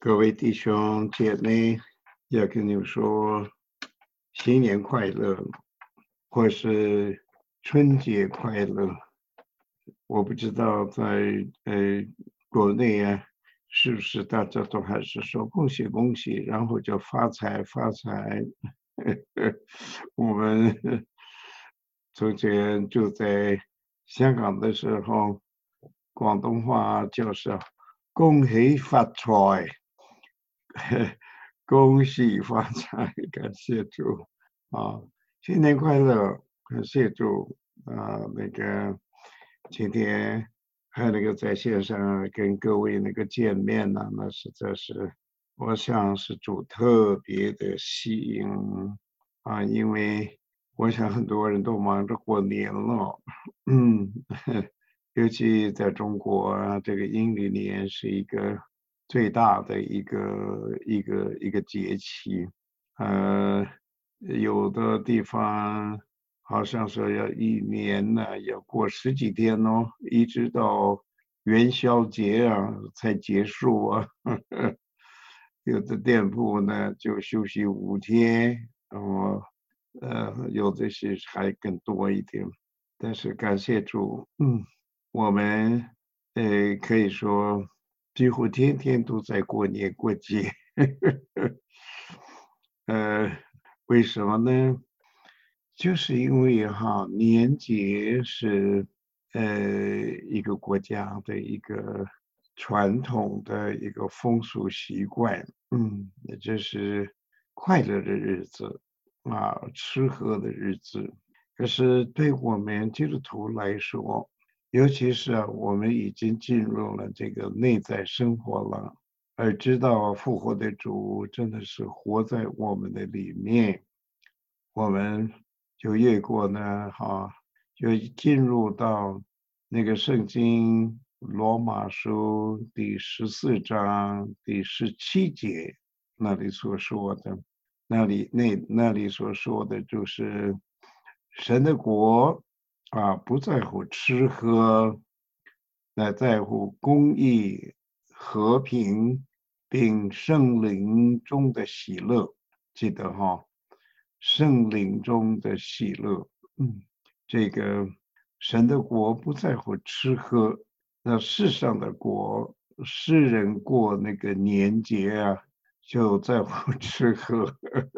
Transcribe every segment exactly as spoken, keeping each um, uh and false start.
各位弟兄姐妹，要跟你们说新年快乐，或是春节快乐。我不知道在呃国内啊，是不是大家都还是说恭喜恭喜，然后就发财发财。我们从前就在香港的时候，广东话就是恭喜发财。恭喜发财，感谢主啊！新年快乐，感谢主啊！那个今天还有那个在线上跟各位那个见面呢，那实在是我想是主特别的吸引啊，因为我想很多人都忙着过年了，嗯，尤其在中国啊，这个阴历年是一个最大的一个一个一个节气，呃，有的地方好像说要一年呢，要过十几天哦，一直到元宵节啊才结束啊。有的店铺呢就休息五天，然后呃，有的是还更多一点。但是感谢主，嗯，我们呃可以说几乎天天都在过年过节。呃，为什么呢？就是因为哈，年节是呃一个国家的一个传统的一个风俗习惯，嗯，也就是快乐的日子啊，吃喝的日子。可是对我们基督徒来说，尤其是啊，我们已经进入了这个内在生活了，而知道复活的主真的是活在我们的里面，我们就越过呢，哈，就进入到那个圣经罗马书第十四章第十七节那里所说的，那里那那里所说的就是神的国啊，不在乎吃喝，乃在乎公义、和平，并圣灵中的喜乐。记得哈，圣灵中的喜乐。嗯，这个神的国不在乎吃喝，那世上的国，世人过那个年节啊，就在乎吃喝。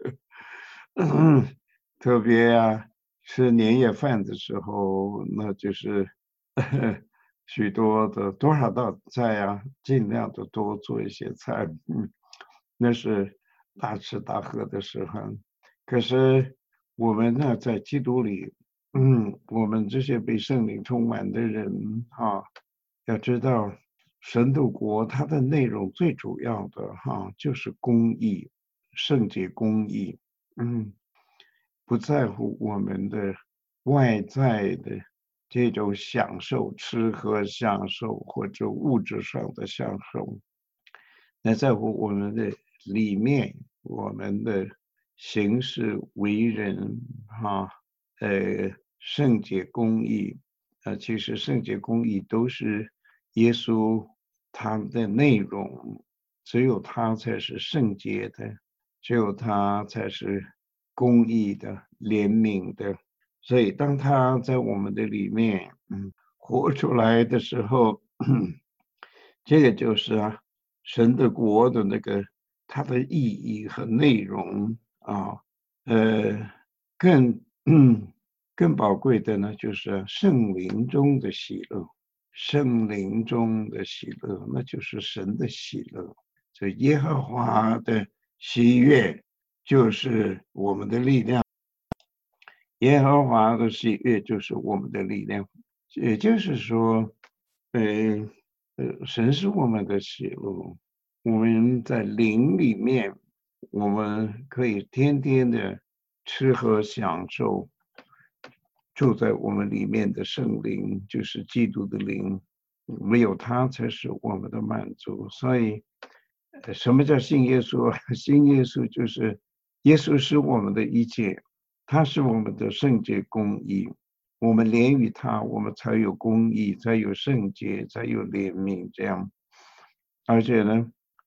特别啊，吃年夜饭的时候，那就是许多的多少道菜啊，尽量的多做一些菜，嗯，那是大吃大喝的时候。可是我们呢，在基督里，嗯，我们这些被圣灵充满的人啊，要知道神的国它的内容最主要的哈，就是公义、圣洁公义，嗯。不在乎我们的外在的这种享受，吃喝享受或者物质上的享受，那在乎我们的里面，我们的行事为人，哈，呃，圣洁公义，呃，其实圣洁公义都是耶稣他的内容，只有他才是圣洁的，只有他才是公义的、怜悯的。所以当他在我们的里面，嗯，活出来的时候，这个就是啊，神的国的那个它的意义和内容啊，呃，更嗯更宝贵的呢，就是圣灵中的喜乐，圣灵中的喜乐，那就是神的喜乐。这耶和华的喜悦就是我们的力量，耶和华的喜悦就是我们的力量。也就是说，呃呃，神是我们的喜乐，我们在灵里面，我们可以天天的吃喝享受，住在我们里面的圣灵，就是基督的灵，唯有他才是我们的满足。所以，呃什么叫信耶稣啊？信耶稣就是耶稣是我们的一切，他是我们的圣洁公义。我们连于他，我们才有公义，才有圣洁，才有怜悯。这样，而且呢。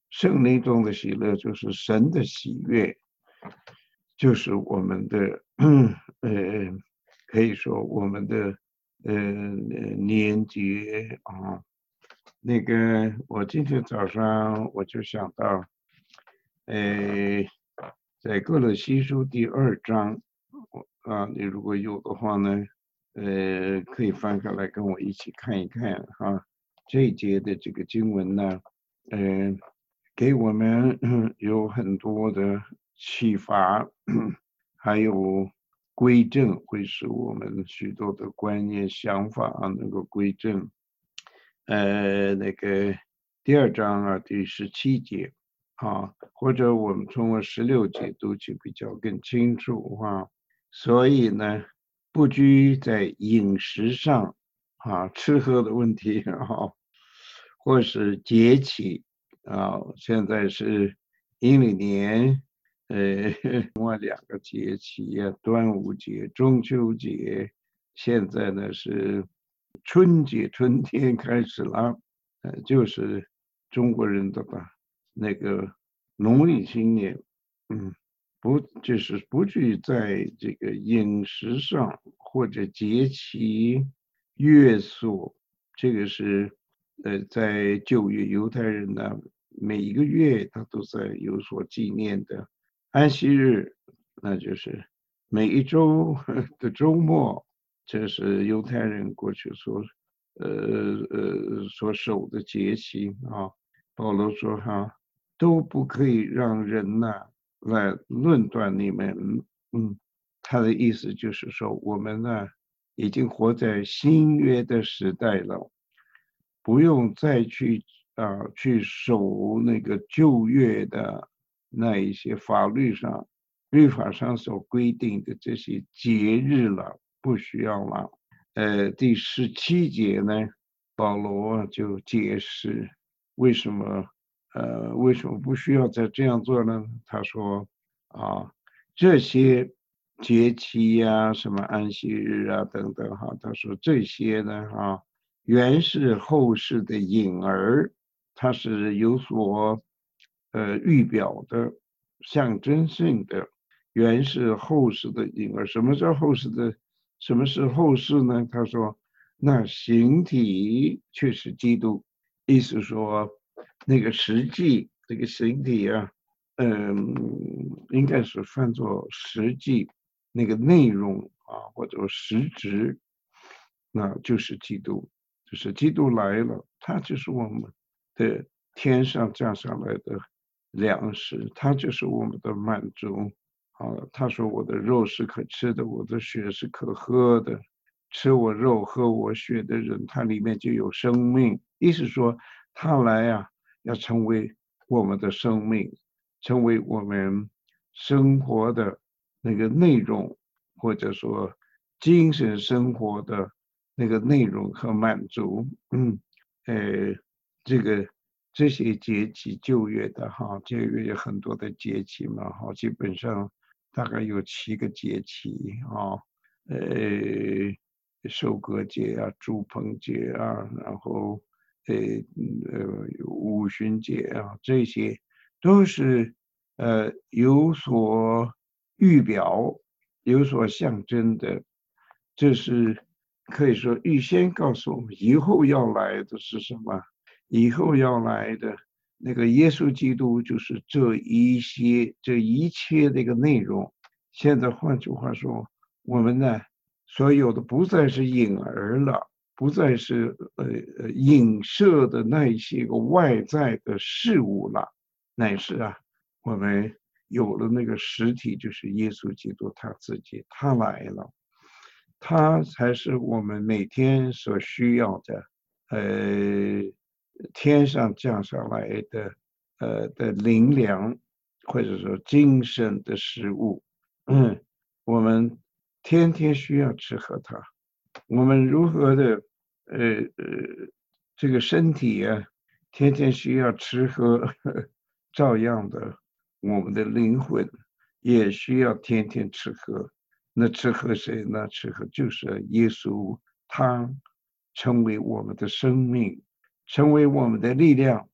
圣灵中的喜乐就是神的喜悦，就是我们的呃，可以说我们的呃年节啊。那个，我今天早上我就想到，呃，在哥罗西书第二章，我啊，你如果有的话呢，呃，可以翻开来跟我一起看一看哈。这一节的这个经文呢，呃，给我们嗯有很多的启发，还有归正，会使我们许多的观念、想法啊能够归正。呃，那个第二章啊，第十七节啊，或者我们从我十六节读起比较更清楚啊。所以呢，不拘在饮食上啊，吃喝的问题啊，或是节气啊，现在是阴历年，呃，另外两个节气呀，端午节、中秋节，现在呢是春节，春天开始了，呃，就是中国人的吧，那个农历新年，嗯。不就是不去在这个饮食上或者节期、月朔，这个是呃，在旧约犹太人呢，每一个月他都在有所纪念的。安息日，那就是每一周的周末，这是犹太人过去所呃呃所守的节期啊。保罗说哈，都不可以让人呐。来论断你们，嗯，他的意思就是说，我们呢已经活在新约的时代了，不用再去啊、去守那个旧约的那一些法律上、律法上所规定的这些节日了，不需要了。呃，第十七节呢，保罗就解释为什么。呃，为什么不需要再这样做呢？他说，啊，这些节期呀、什么安息日啊等等哈，他说这些呢，啊，原是后世的影儿，它是有所呃预表的、象征性的，原是后世的影儿。什么叫后世的？什么是后世呢？他说，那形体却是基督，意思说。那个实际这个形体啊，嗯，应该是翻作实际那个内容啊，或者实质，那就是基督，就是基督来了，他就是我们的天上降下来的粮食，他就是我们的满足。啊，他说我的肉是可吃的，我的血是可喝的，吃我肉喝我血的人，他里面就有生命。意思说，他来啊。要成为我们的生命，成为我们生活的那个内容，或者说精神生活的那个内容和满足。嗯，呃，这个这些节气旧约的哈，旧约有很多的节气嘛，哈，基本上大概有七个节气啊，呃，收割节啊，祝棚节啊，然后。呃呃五旬节啊，这些都是呃有所预表、有所象征的。这是可以说预先告诉我们，以后要来的是什么？以后要来的那个耶稣基督，就是这一些这一切的一个内容。现在换句话说，我们呢，所有的不再是影儿了。不再是呃呃影射的那一些个外在的事物了，乃是啊，我们有了那个实体，就是耶稣基督他自己，他来了，他才是我们每天所需要的，呃，天上降下来的呃的灵粮，或者说精神的食物，嗯，我们天天需要吃喝它。我们如何的呃呃这个身体啊，天天需要吃喝，照样的，我们的灵魂也需要天天吃喝。那吃喝谁呢？吃喝就是耶稣，他成为我们的生命，成为我们的力量。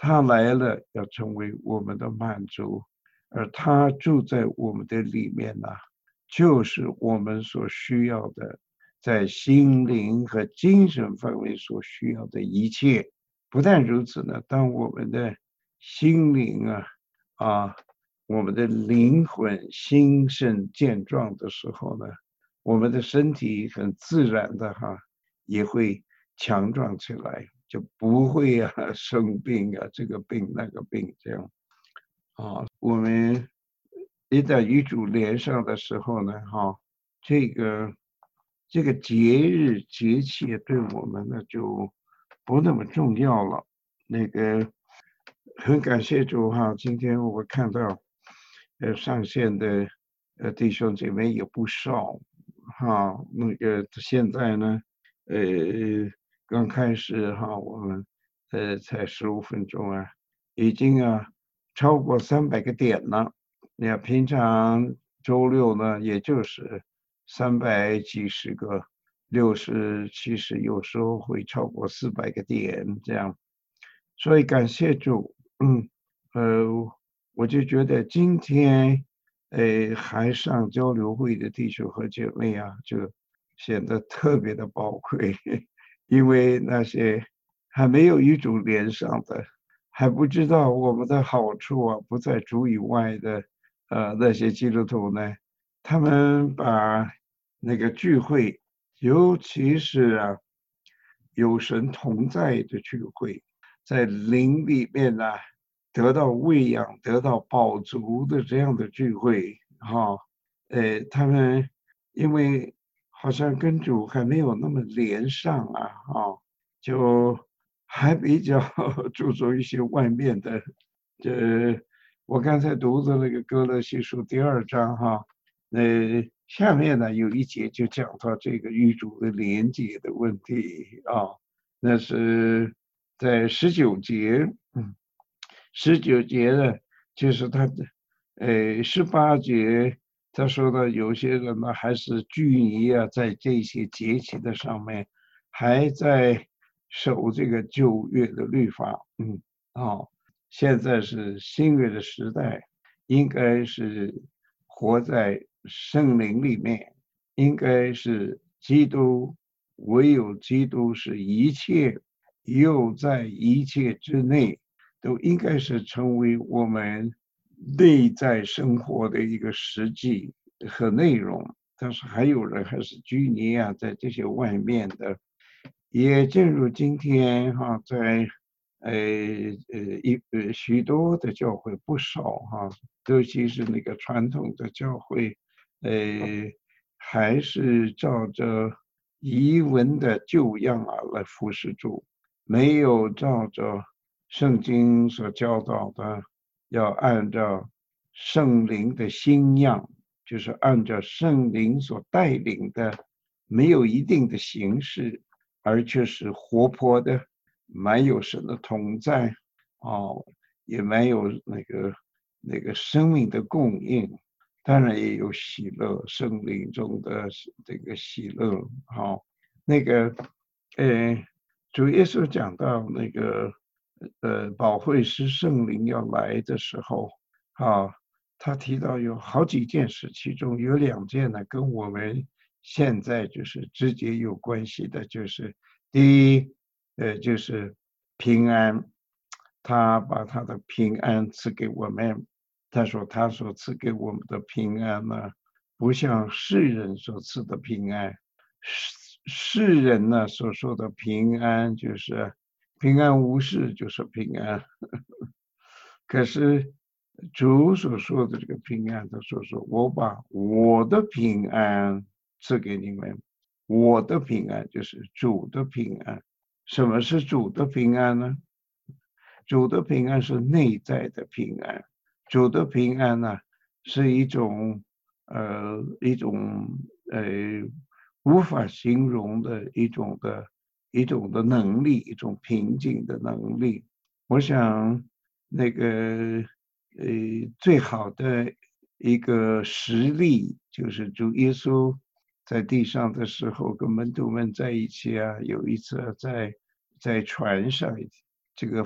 他来了要成为我们的满足，而他住在我们的里面呢，就是我们所需要的，在心灵和精神方面所需要的一切。不但如此呢，当我们的心灵啊啊，我们的灵魂兴盛健壮的时候呢，我们的身体很自然的哈，也会强壮起来，就不会啊生病啊，这个病那个病这样。啊，我们一旦与主连上的时候呢，哈，这个这个节日节气对我们呢就不那么重要了。那个很感谢主哈，今天我看到呃上线的呃弟兄姐妹也不少哈，那个现在呢，呃刚开始哈，我们呃才十五分钟啊，已经啊超过三百个点了。你看平常周六呢，也就是三百几十个，六十、七十，有时候会超过四百个点这样。所以感谢主，嗯，呃，我就觉得今天，呃，还上交流会的弟兄和姐妹啊，就显得特别的宝贵，因为那些还没有与主连上的，还不知道我们的好处啊，不在主以外的，呃，那些基督徒呢，他们把那个聚会，尤其是啊，有神同在的聚会。在灵里面呢，得到喂养、得到饱足的这样的聚会，哈，呃，他们因为好像跟主还没有那么连上啊，哈，就还比较注重一些外面的。这我刚才读的那个歌罗西书第二章哈，呃，下面呢有一节就讲到这个与主的连接的问题啊，那是在十九节，嗯，十九节呢，就是他的，呃，十八节他说的有些人呢还是拘泥啊，在这些节气的上面，还在守这个旧约的律法，嗯，啊，现在是新约的时代，应该是活在圣灵里面，应该是基督，唯有基督是一切，又在一切之内，都应该是成为我们内在生活的一个实际和内容。但是还有人还是拘泥啊，在这些外面的，也正如今天哈，在呃呃一呃许多的教会不少哈，尤其是那个传统的教会，呃，还是照着遗文的旧样啊来服侍主，没有照着圣经所教导的，要按照圣灵的新样，就是按照圣灵所带领的，没有一定的形式，而且是活泼的，蛮有神的同在，哦，也蛮有那个那个生命的供应，当然也有喜乐，圣灵中的这个喜乐，好、那个，呃，主耶稣讲到那个，呃，保惠师圣灵要来的时候，啊，他提到有好几件事，其中有两件呢，跟我们现在就是直接有关系的，就是第一，呃，就是平安，他把他的平安赐给我们。他说他所赐给我们的平安呢，不像世人所赐的平安。世世人呢所说的平安就是平安无事，就是平安。可是主所说的这个平安，他说说我把我的平安赐给你们，我的平安就是主的平安。什么是主的平安呢？主的平安是内在的平安，主的平安呢是一种呃一种呃无法形容的一种的一种的能力，一种平静的能力。我想那个呃最好的一个实例就是主耶稣在地上的时候跟门徒们在一起啊，有一次在在船上这个。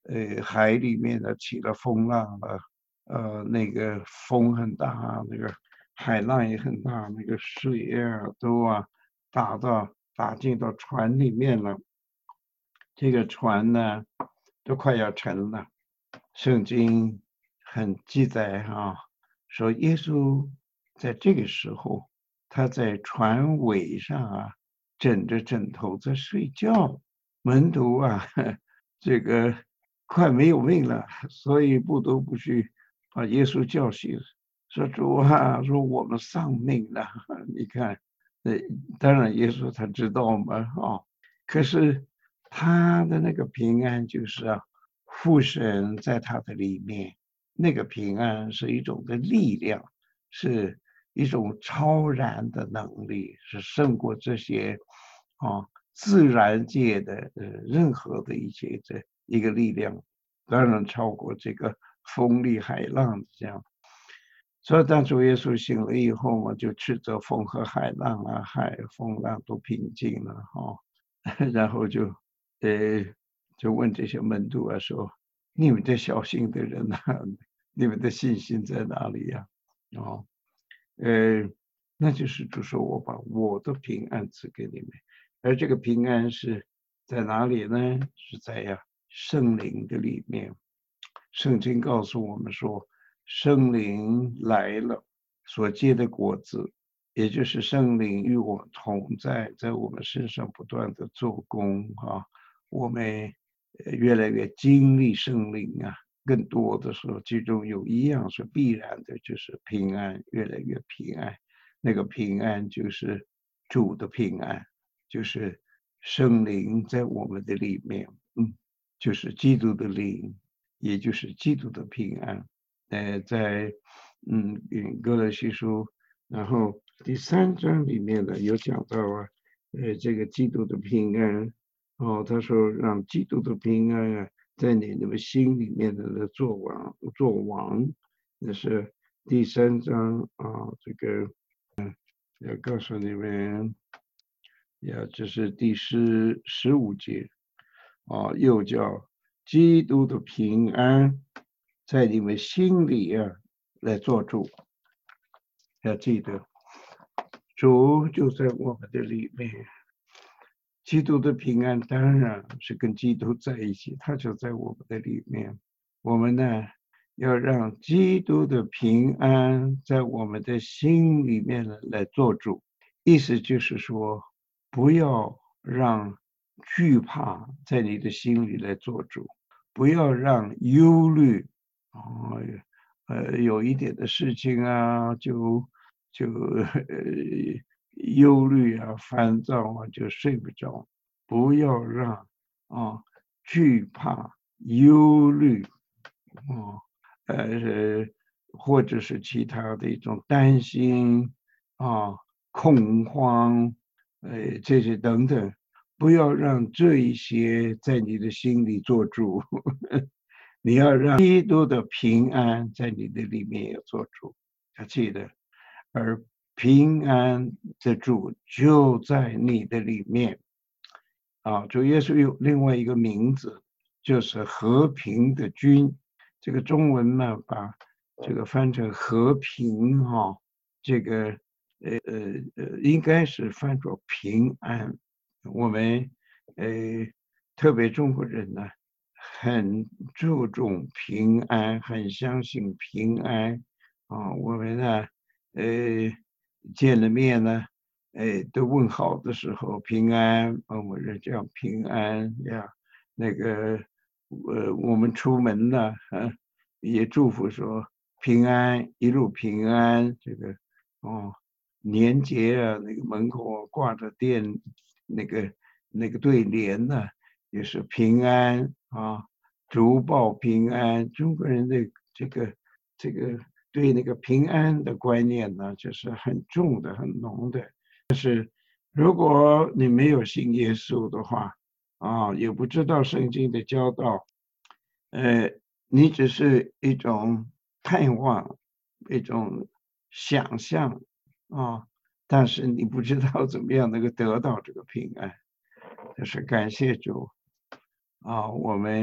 呃，海里面呢起了风浪了，呃，那个风很大，那个海浪也很大，那个水啊都啊打到打进到船里面了，这个船呢都快要沉了。圣经很记载啊，说耶稣在这个时候，他在船尾上啊，枕着枕头在睡觉。门徒啊，这个快没有命了，所以不得不去把耶稣叫醒，说主啊，说我们丧命了。你看，呃，当然耶稣他知道嘛，啊，可是他的那个平安就是啊，父神在他的里面，那个平安是一种的力量，是一种超然的能力，是胜过这些啊自然界的呃任何的一些这一个力量，当然超过这个风力海浪这样。所以当主耶稣醒了以后嘛，就斥责风和海浪啊，海风浪都平静了哈、然后就呃就问这些门徒啊说：“你们这小心的人呐、你们的信心在哪里呀、哦，呃，那就是主说我把我的平安赐给你们，而这个平安是在哪里呢？是在呀圣灵的里面。圣经告诉我们说，圣灵来了，所结的果子，也就是圣灵与我们同在，在我们身上不断的做工啊，我们呃越来越经历圣灵啊。更多的时候，其中有一样是必然的，就是平安，越来越平安。那个平安就是主的平安，就是圣灵在我们的里面，嗯，就是基督的灵，也就是基督的平安。呃，在嗯嗯哥罗西书，然后第三章里面呢有讲到啊，呃，这个基督的平安，哦，他说让基督的平安啊。在你们心里面的做王做王，那是第三章啊，这个要告诉你们，呀，这是第十十五节啊，又叫基督的平安在你们心里啊来做主，要记得主就在我们的里面。基督的平安当然是跟基督在一起，他就在我们的里面。我们呢，要让基督的平安在我们的心里面呢来做主。意思就是说，不要让惧怕在你的心里来做主，不要让忧虑，啊、呃，有一点的事情啊，就就呃忧虑啊、烦躁啊，就睡不着。不要让啊惧怕、忧虑啊，呃，或者是其他的一种担心啊、恐慌，呃，这些等等，不要让这一些在你的心里做主。你要让基督的平安在你的里面也做主，要记得，而平安的主就在你的里面。啊，主耶稣有另外一个名字，就是和平的君。这个中文呢，把这个翻成和平哈、这个呃呃呃，应该是翻作平安。我们呃，特别中国人呢，很注重平安，很相信平安啊。我们呢，呃，见了面呢。哎，都问好的时候，平安，呃，我们叫平安呀。那个，呃，我们出门呢，啊，也祝福说平安，一路平安。这个，哦，年节啊，那个门口挂着店，那个那个对联呢，也是平安啊，竹报平安。中国人的这个这个对那个平安的观念呢，就是很重的、很浓的。如果你没有信耶稣的话，啊，也不知道圣经的教导，呃，你只是一种盼望，一种想象啊，但是你不知道怎么样能够得到这个平安。就是感谢主啊，我们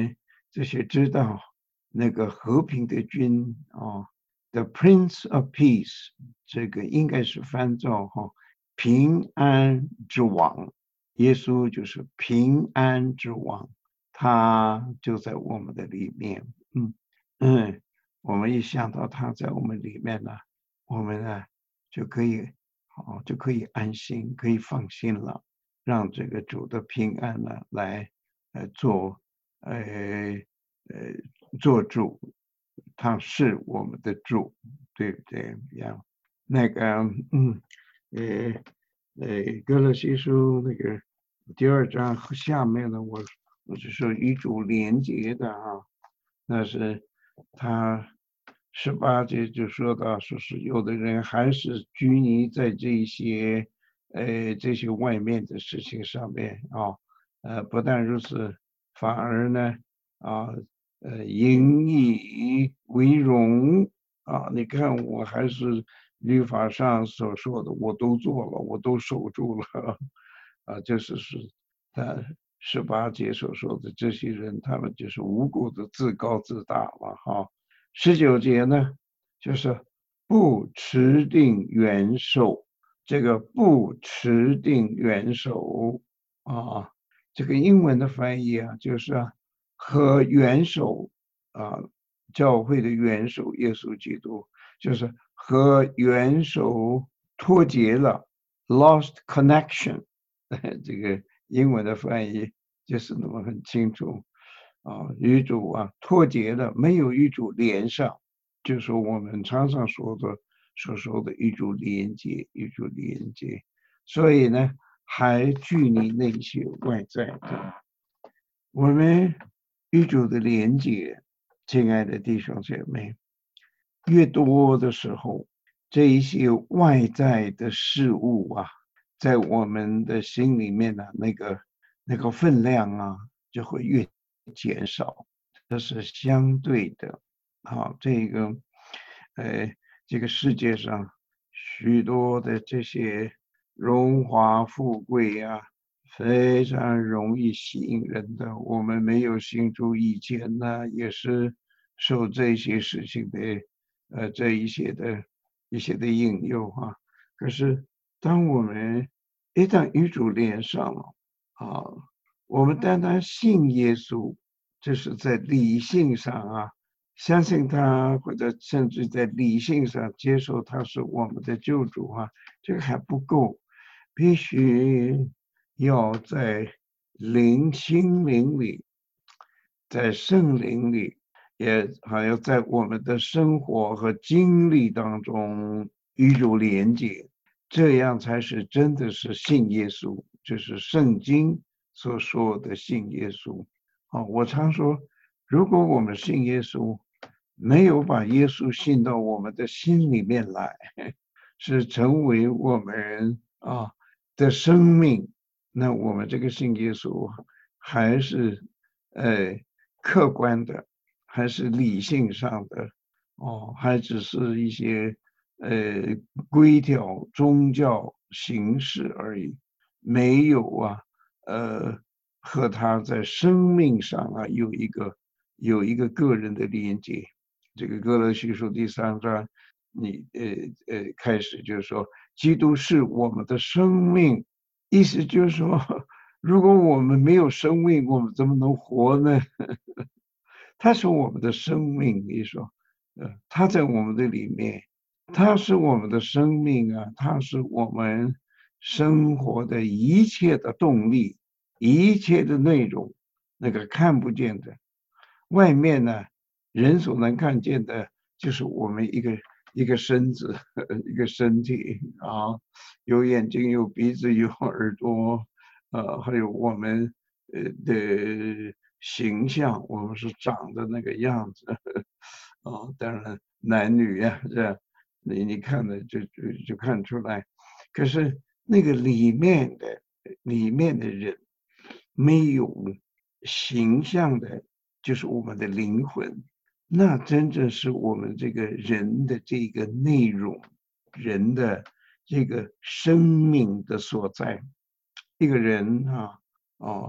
这些知道那个和平的君啊，The Prince of Peace，这个应该是翻作哈平安之王，耶稣就是平安之王，他就在我们的里面，嗯嗯，我们一想到他在我们里面呢，我们呢就可以哦就可以安心，可以放心了，让这个主的平安呢来呃做呃呃做主，他是我们的主，对不对？呀，那个嗯呃呃哥罗西书那个第二章和下面呢，我我是说与主连结的啊，那是他十八节就说到，说是有的人还是拘泥在这些呃这些外面的事情上面啊，呃不但如此，反而呢啊呃引以为荣啊，你看我还是律法上所说的我都做了，我都守住了啊，这是是他十八节所说的这些人，他们就是无故的自高自大了哈。十九节呢，就是不持定元首，这个不持定元首啊，这个英文的翻译啊，就是啊和元首啊，教会的元首耶稣基督，就是和元首脱节了，lost connection。这个英文的翻译就是那么很清楚啊，与主啊脱节了，没有与主连上，就是我们常常说的所说的与主连接，与主连接，所以呢，还距离那些外在的，我们与主的连接，亲爱的弟兄姐妹，越多的时候，这一些外在的事物啊，在我们的心里面呢、那个那个分量啊，就会越减少，这是相对的。好，这个呃，这个世界上许多的这些荣华富贵啊，非常容易吸引人的。我们没有信主以前呢，也是受这些事情的呃这一些的一些的引诱哈、可是当我们一旦与主连上了啊，我们单单信耶稣，就是在理性上啊，相信他，或者甚至在理性上接受他是我们的救主啊，这个还不够，必须要在灵心灵里，在圣灵里，也还要在我们的生活和经历当中与主连接，这样才是真的是信耶稣，就是圣经所说的信耶稣。啊，我常说，如果我们信耶稣，没有把耶稣信到我们的心里面来，是成为我们啊的生命，那我们这个信耶稣还是呃客观的，还是理性上的哦，还只是一些呃规条宗教形式而已，没有啊呃和他在生命上啊有一个有一个个人的连接。这个哥罗西书第三章，你呃呃开始就是说，基督是我们的生命，意思就是说，如果我们没有生命，我们怎么能活呢？他是我们的生命，你说，呃，他在我们的里面，他是我们的生命啊，他是我们生活的一切的动力，一切的内容，那个看不见的。外面呢，人所能看见的，就是我们一个一个身子，一个身体啊，有眼睛，有鼻子，有耳朵，呃，还有我们呃的形象，我们是长的那个样子，啊，当然男女呀、这样你你看的就就就看出来，可是那个里面的里面的人没有形象的，就是我们的灵魂，那真正是我们这个人的这个内容，人的这个生命的所在。一个人啊，哦。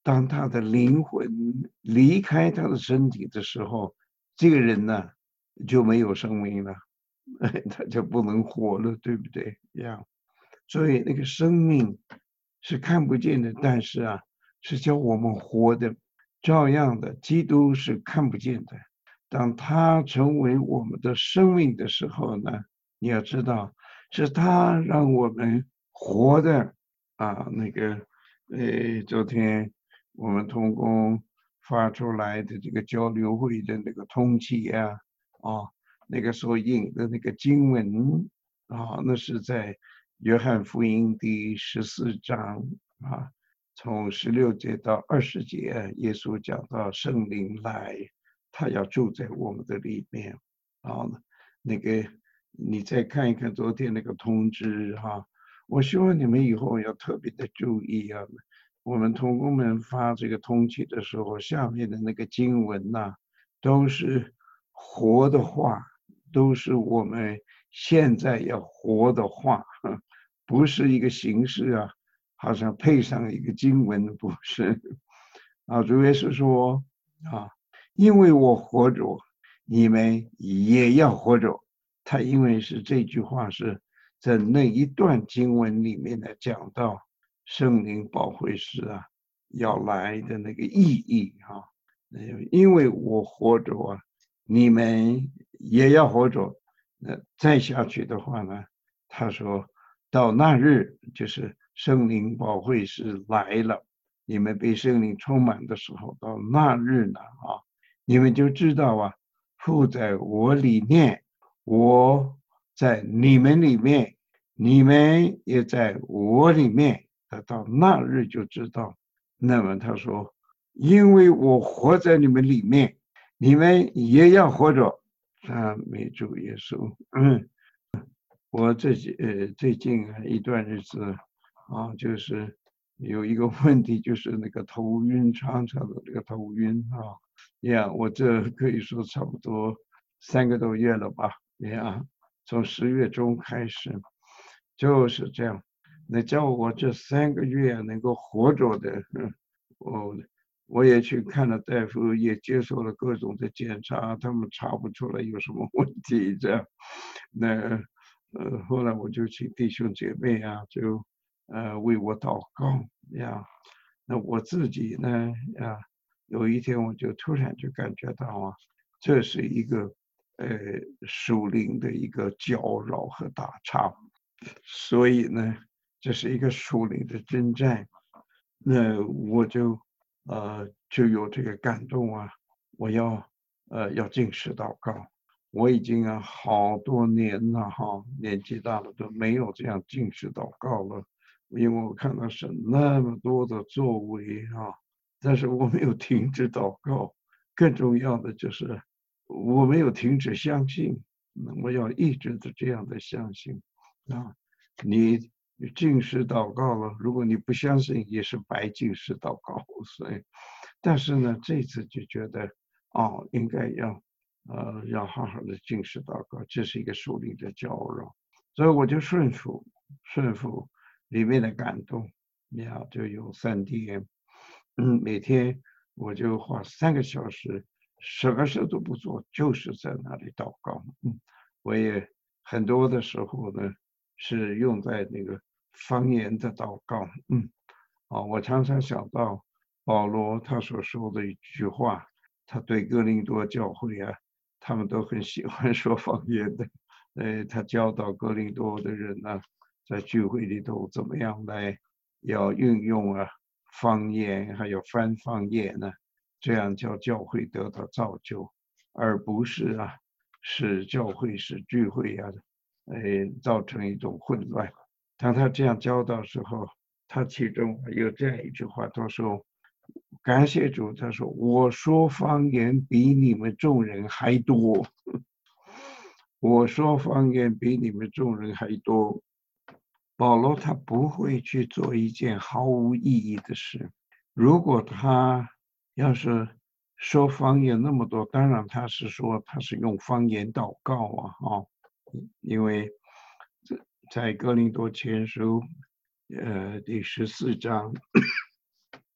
当他的灵魂离开他的身体的时候，这个人呢就没有生命了，他就不能活了，对不对？呀，所以那个生命是看不见的，但是啊，是叫我们活的。照样的，基督是看不见的。当他成为我们的生命的时候呢，你要知道，是他让我们活的啊。那个，呃，昨天我们同工发出来的这个交流会的那个通气啊，啊，那个所引的那个经文啊，那是在约翰福音第十四章啊。从十六节到二十节，耶稣讲到圣灵来，他要住在我们的里面啊。那个你再看一看昨天那个通知哈，我希望你们以后要特别的注意啊。我们同工们发这个通气的时候，下面的那个经文呐、都是活的话，都是我们现在要活的话，不是一个形式啊。好像配上一个经文，不是啊？主耶稣说啊，因为我活着，你们也要活着。他因为是这句话是在那一段经文里面呢讲到圣灵保惠师啊要来的那个意义啊。因为我活着啊，你们也要活着。那再下去的话呢，他说到那日就是圣灵保惠师来了，你们被圣灵充满的时候，到那日呢啊，你们就知道啊，父在我里面，我在你们里面，你们也在我里面。到那日就知道。那么他说，因为我活在你们里面，你们也要活着。赞美主耶稣。嗯。我这几呃最近啊一段日子啊，就是有一个问题，就是那个头晕，常常的这个头晕啊。呀，我这可以说差不多三个多月了吧。呀，从十月中开始就是这样。那叫我这三个月能够活着的，嗯我我也去看了大夫，也接受了各种的检查，他们查不出来有什么问题。这样，那呃，后来我就请弟兄姐妹啊，就呃为我祷告呀。那我自己呢，呀，有一天我就突然就感觉到啊，这是一个呃属灵的一个搅扰和打岔。所以呢，这是一个属灵的征战。那我就呃就有这个感动啊，我要呃要进食祷告。我已经啊好多年了哈，年纪大了都没有这样进食祷告了，因为我看到神那么多的作为啊，但是我没有停止祷告。更重要的就是我没有停止相信，我要一直的这样的相信啊。你进食祷告了，如果你不相信，也是白进食祷告。所以，但是呢，这次就觉得，哦，应该要，呃，要好好的进食祷告，这是一个属灵的教扰。所以我就顺服，顺服里面的感动，呀，就有三天，嗯，每天我就花三个小时，什么事都不做，就是在那里祷告。嗯，我也很多的时候呢。是用在那个方言的祷告。嗯，啊，我常常想到保罗他所说的一句话，他对哥林多教会啊，他们都很喜欢说方言的。呃，他教导哥林多的人呢、在聚会里头怎么样来要运用啊方言，还有翻方言呢，这样叫教会得到造就，而不是啊使教会使聚会啊呃，造成一种混乱。当他这样教导时候，他其中有这样一句话，他说：“感谢主。”他说：“我说方言比你们众人还多，我说方言比你们众人还多。”保罗他不会去做一件毫无意义的事。如果他要是说方言那么多，当然他是说他是用方言祷告啊，哈，因为在哥林多前书，呃，第十四章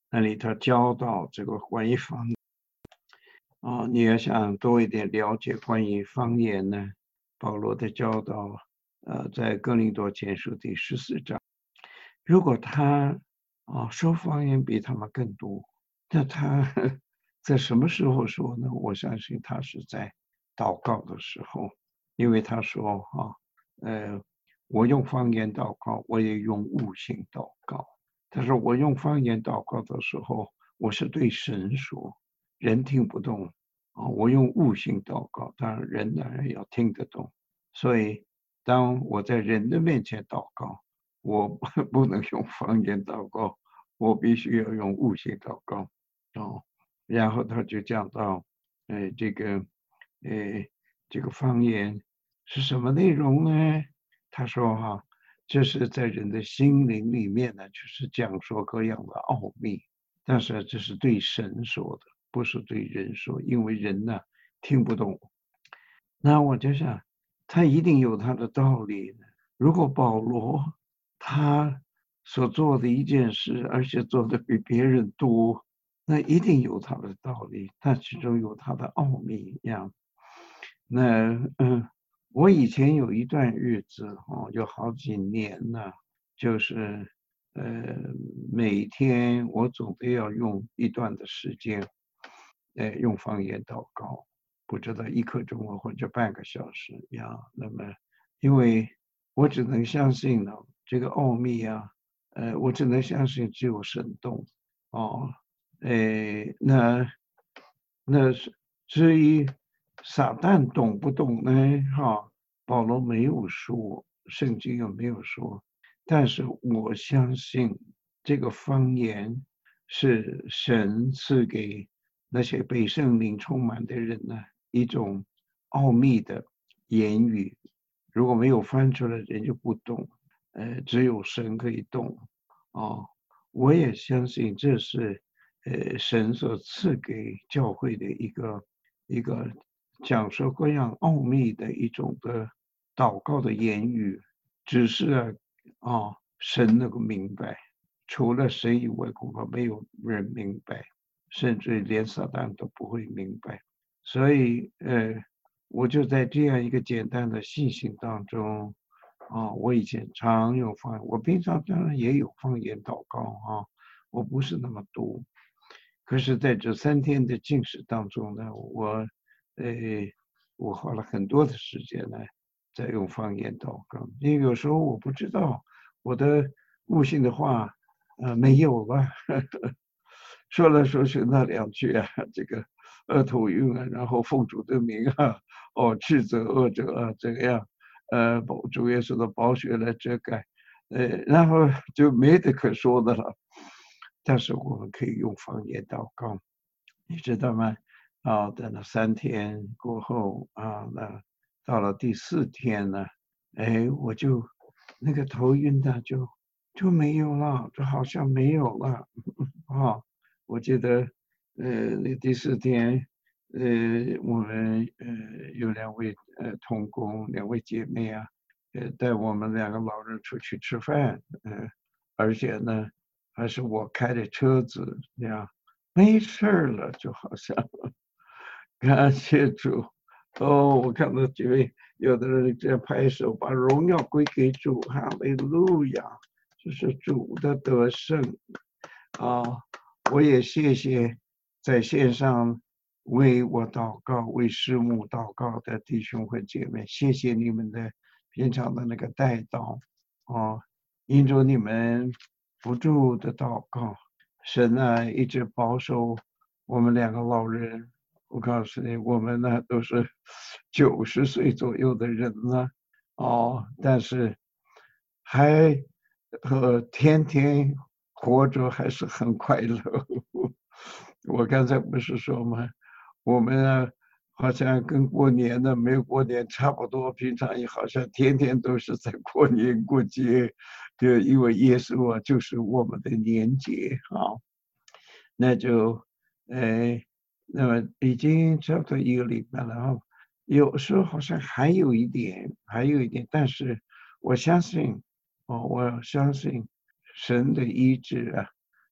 那里头教导这个关于方啊，你要想多一点了解关于方言呢，保罗的教导，呃，在哥林多前书第十四章，如果他啊说方言比他们更多，那他在什么时候说呢？我相信他是在祷告的时候，因为他说哈、呃，我用方言祷告，我也用悟性祷告。他说我用方言祷告的时候，我是对神说，人听不懂啊。我用悟性祷告，当然人当然要听得懂。所以当我在人的面前祷告，我不能用方言祷告，我必须要用悟性祷告。哦，然后他就讲到，呃，这个，呃，这个方言是什么内容呢？他说哈，这是在人的心灵里面呢，就是讲说各样的奥秘，但是这是对神说的，不是对人说，因为人呢听不懂。那我就想，他一定有他的道理的。如果保罗他所做的一件事，而且做的比别人多，那一定有他的道理，它其中有他的奥秘呀。那嗯，我以前有一段日子哦，有好几年呢，就是呃，每天我总得要用一段的时间，呃，用方言祷告。不知道一刻钟啊或者半个小时呀。那么，因为我只能相信呢，这个奥秘啊，呃，我只能相信只有神动，哦，诶，那那是至于撒旦懂不懂呢？哈，保罗没有说，圣经也没有说，但是我相信这个方言是神赐给那些被圣灵充满的人呢一种奥秘的言语，如果没有翻出来，人就不懂。呃，只有神可以懂。哦，我也相信这是呃神所赐给教会的一个一个讲述各样奥秘的一种的祷告的言语，只是啊，啊神能够明白，除了神以外，恐怕没有人明白，甚至连撒旦都不会明白。所以，呃，我就在这样一个简单的信心当中，啊，我以前常有方我平常当然也有方言祷告啊，我不是那么多。可是在这三天的禁食当中呢，我，呃，我花了很多的时间呢，在用方言祷告。因为有时候我不知道我的悟性的话，呃，没有了，说来说去那两句啊，这个恶头晕啊，然后奉主的名啊，哦，斥责恶者啊，这个样，呃，保主耶稣的宝血来遮盖，呃，然后就没得可说的了。但是我们可以用方言祷告，你知道吗？啊，等了三天过后啊，那到了第四天呢，哎，我就那个头晕的就就没有了，就好像没有了。啊，我记得，呃，那第四天，呃，我们呃有两位呃同工，两位姐妹啊，呃带我们两个老人出去吃饭，呃，而且呢，还是我开的车子，这样没事儿了，就好像感谢主。哦，我看到几位有的人在拍手，把荣耀归给主，哈利路亚，这是主的得胜。啊，我也谢谢在线上为我祷告、为师母祷告的弟兄和姐妹，谢谢你们的平常的那个带祷。啊，因着你们不住的祷告，神呢一直保守我们两个老人。我告诉你，我们呢都是九十岁左右的人了。哦，但是还呃天天活着还是很快乐。我刚才不是说吗？我们啊，好像跟过年的没有过年差不多，平常也好像天天都是在过年过节。对，因为耶稣啊，就是我们的年节啊。那就，呃，那么已经差不多一个礼拜了哈，有时候好像还有一点还有一点，但是我相信，哦，我相信神的医治啊，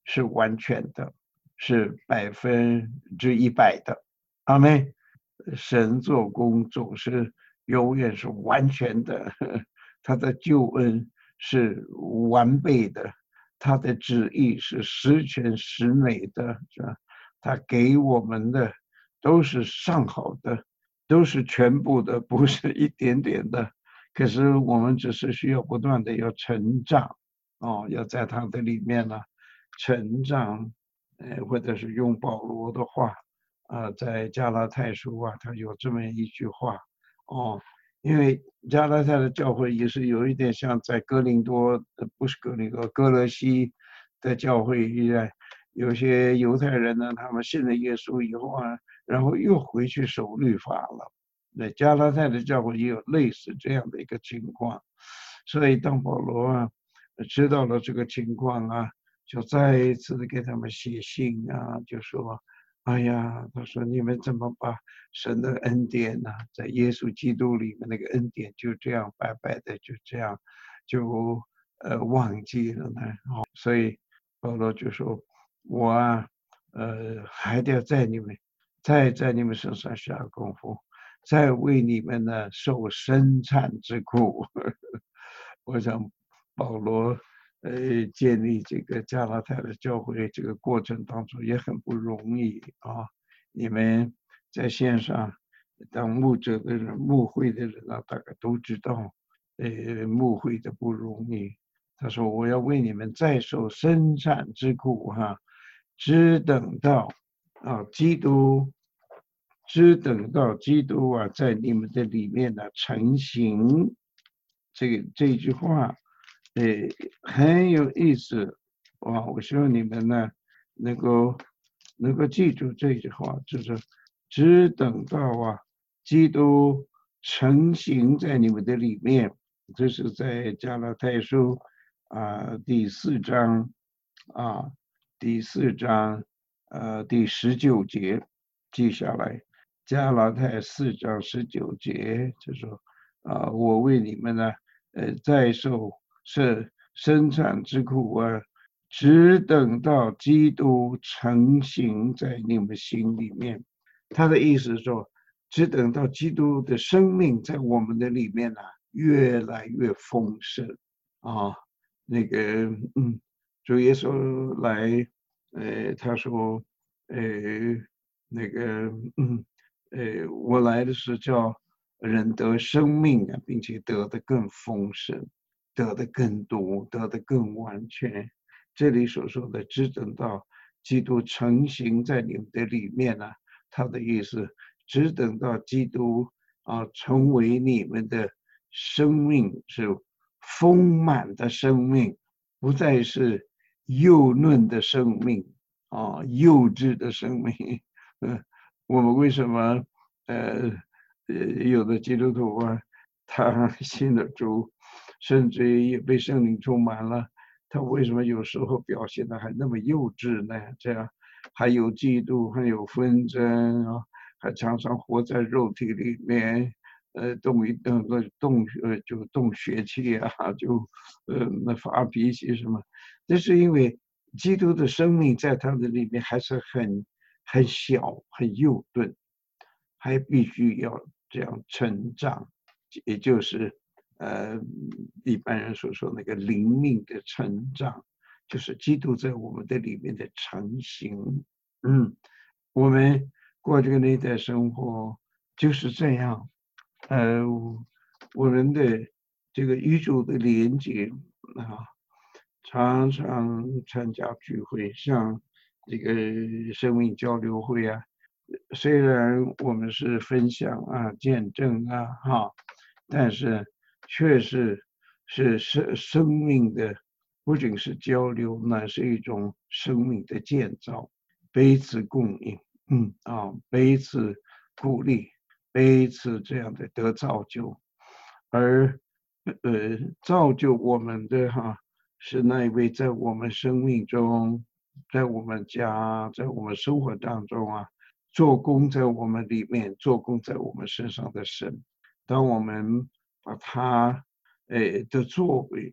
是完全的，是百分之一百的。阿妹，神做工总是永远是完全的，他的救恩是完备的，他的旨意是十全十美的，是吧？他给我们的都是上好的，都是全部的，不是一点点的。可是我们只是需要不断的要成长，哦，要在他的里面呢成长，呃，或者是用保罗的话，啊、在加拉太书啊，他有这么一句话，哦，因为加拉太的教会也是有一点像在哥林多，呃不是哥林多，哥罗西的教会一样，有些犹太人呢，他们信了耶稣以后啊，然后又回去守律法了。那加拉太的教会也有类似这样的一个情况，所以当保罗啊知道了这个情况啊，就再一次的给他们写信啊，就说：“哎呀，他说你们怎么把神的恩典呐、在耶稣基督里面那个恩典就这样白白的就这样就呃忘记了呢？”所以保罗就说：“我啊，呃，还得在你们，再在你们身上下功夫，再为你们呢受生产之苦。我想保罗呃建立这个加拉太的教会这个过程当中也很不容易啊。你们在线上当牧者的人、牧会的人啊，大概都知道，呃，牧会的不容易。他说：“我要为你们再受生产之苦，哈，只等到啊，基督，只等到基督啊，在你们的里面呢成型。”这个这句话，呃，很有意思哇！我希望你们呢能够能够记住这句话，就是只等到啊，基督成型在你们的里面。这是在加拉太书啊、第四章啊第四章呃第十九节记下来。加拉太四章十九节就说啊、我为你们呢呃再受是生产之苦啊，只等到基督成型在你们心里面。他的意思是说，只等到基督的生命在我们的里面呢、越来越丰盛啊。那个嗯，主耶稣来，呃，他说，呃，那个嗯，呃，我来的是叫人得生命啊，并且得的更丰盛，得的更多，得的更完全。这里所说的，只等到基督成型在你们的里面呢、他的意思，只等到基督啊成为你们的生命是丰满的生命，不再是幼嫩的生命啊，幼稚的生命。嗯，我们为什么呃呃有的基督徒啊，他信了主，甚至于也被圣灵充满了，他为什么有时候表现的还那么幼稚呢？这样还有嫉妒，还有纷争啊，还常常活在肉体里面，呃，动一动呃动呃就动血气啊，就呃那发脾气什么，这是因为基督的生命在他的里面还是很很小很幼钝，还必须要这样成长，也就是呃一般人所说那个灵命的成长，就是基督在我们的里面的成型。嗯，我们过这个内在生活就是这样，呃，我们的这个宇宙的连接啊，常常参加聚会，像这个生命交流会啊，虽然我们是分享啊、见证啊，哈，但是确实是生生命的，不仅是交流，那是一种生命的建造，彼此供应，嗯啊，彼此鼓励，彼此这样的得造就，而呃造就我们的哈，是那一位在我们生命中，在我们家，在我们生活当中啊。做工在我们里面，做工在我们身上的神。当我们把他呃的作为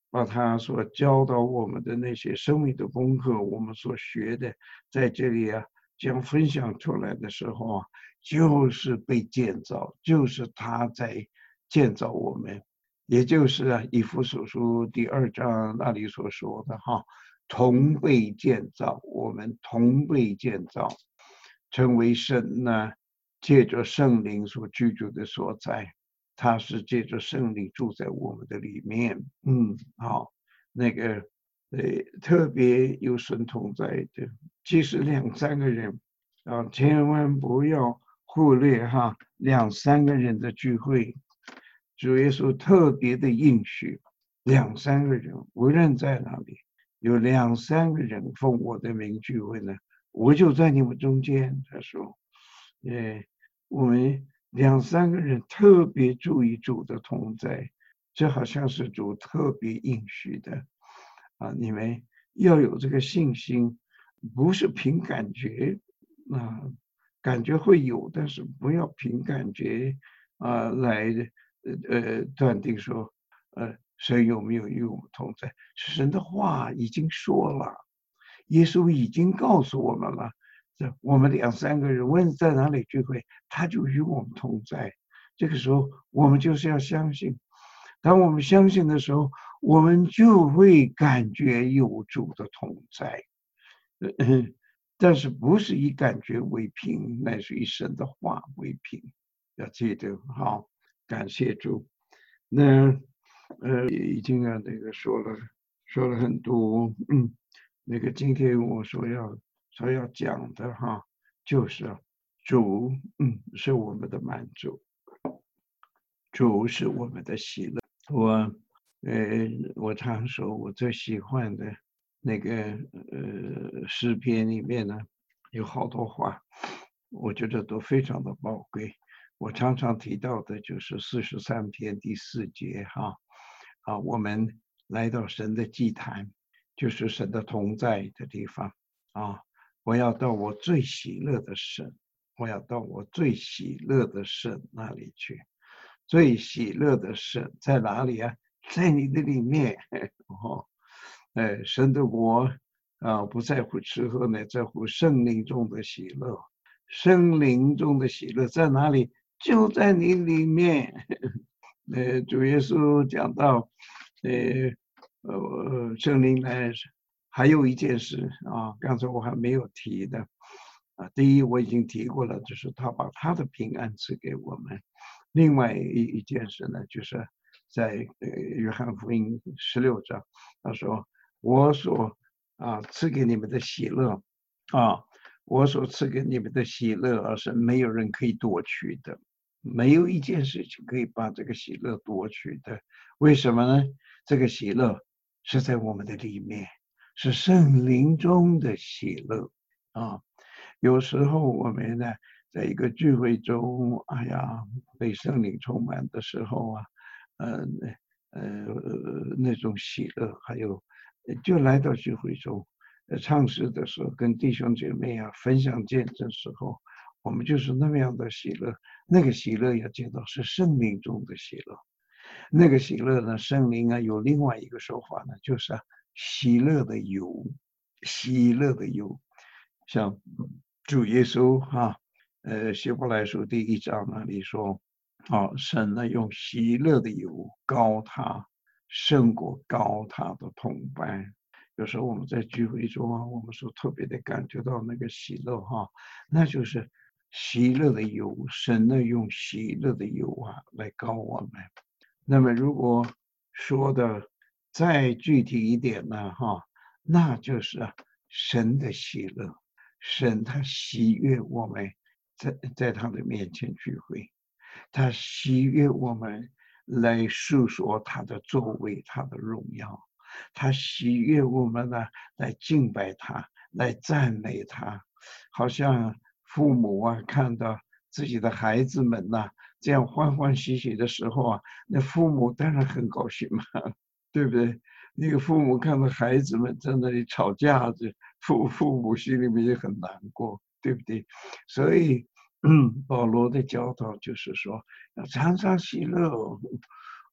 把他所教导我们的那些生命的功课，我们所学的，在这里啊，将分享出来的时候啊，就是被建造，就是他在建造我们，也就是啊，以弗所书第二章那里所说的哈，同被建造，我们同被建造，成为神呢，借着圣灵所居住的所在。他是借着圣灵住在我们的里面，嗯，好，那个，呃，特别有神同在的，即使两三个人，啊，千万不要忽略哈，两三个人的聚会，主耶稣特别的应许，两三个人，无论在哪里，有两三个人奉我的名聚会呢，我就在你们中间。他说，呃，我们两三个人特别注意主的同在，这好像是主特别应许的啊！你们要有这个信心，不是凭感觉啊，感觉会有，但是不要凭感觉啊来呃呃断定说，呃，神有没有与我们同在？神的话已经说了，耶稣已经告诉我们了。这我们两三个人问在哪里聚会，他就与我们同在。这个时候，我们就是要相信。当我们相信的时候，我们就会感觉有主的同在。呃但是不是以感觉为凭，乃是以神的话为凭。要记得，好，感谢主。那呃，已经啊，那个说了说了很多，嗯，那个今天我所要所要讲的哈，就是啊主，嗯，是我们的满足，主是我们的喜乐。我，呃，我常说我最喜欢的那个呃诗篇里面呢，有好多话，我觉得都非常的宝贵。我常常提到的就是四十三篇第四节哈，啊，我们来到神的祭坛，就是神的同在的地方啊。我要到我最喜乐的神，我要到我最喜乐的神那里去。最喜乐的神在哪里啊？在你的里面。哦，哎，神的国啊，不在乎吃喝，乃在乎圣灵中的喜乐。圣灵中的喜乐在哪里？就在你里面。呃，主耶稣讲到，呃呃，圣灵来，还有一件事啊，刚才我还没有提的啊。第一我已经提过了，就是他把他的平安赐给我们。另外一一件事呢，就是在呃约翰福音十六章，他说：“我所啊赐给你们的喜乐啊，我所赐给你们的喜乐啊，是没有人可以夺取的。”没有一件事情可以把这个喜乐夺取的。为什么呢？这个喜乐是在我们的里面，是圣灵中的喜乐啊。有时候我们呢，在一个聚会中，哎呀，被圣灵充满的时候啊，呃呃那种喜乐，还有就来到聚会中，呃唱诗的时候，跟弟兄姐妹啊分享见证时候，我们就是那么样的喜乐。那个喜乐要知道是生命中的喜乐。那个喜乐呢，圣灵啊有另外一个说法呢，就是啊喜乐的油，喜乐的油，像主耶稣哈、呃，希伯来书第一章那里说，啊，神呢用喜乐的油膏他，胜过膏他的同伴。有时候我们在聚会中啊，我们说特别的感觉到那个喜乐哈，那就是喜乐的油，神呢用喜乐的油啊来膏我们。那么如果说的再具体一点呢，哈，那就是啊神的喜乐，神他喜悦我们在在他的面前聚会，他喜悦我们来诉说他的作为，他的荣耀，他喜悦我们呢来敬拜他，来赞美他，好像父母啊看到自己的孩子们呐、这样欢欢喜喜的时候啊，那父母当然很高兴嘛，对不对？那个父母看到孩子们在那里吵架，这父父母心里面也很难过，对不对？所以，嗯，保罗的教导就是说，要常常喜乐，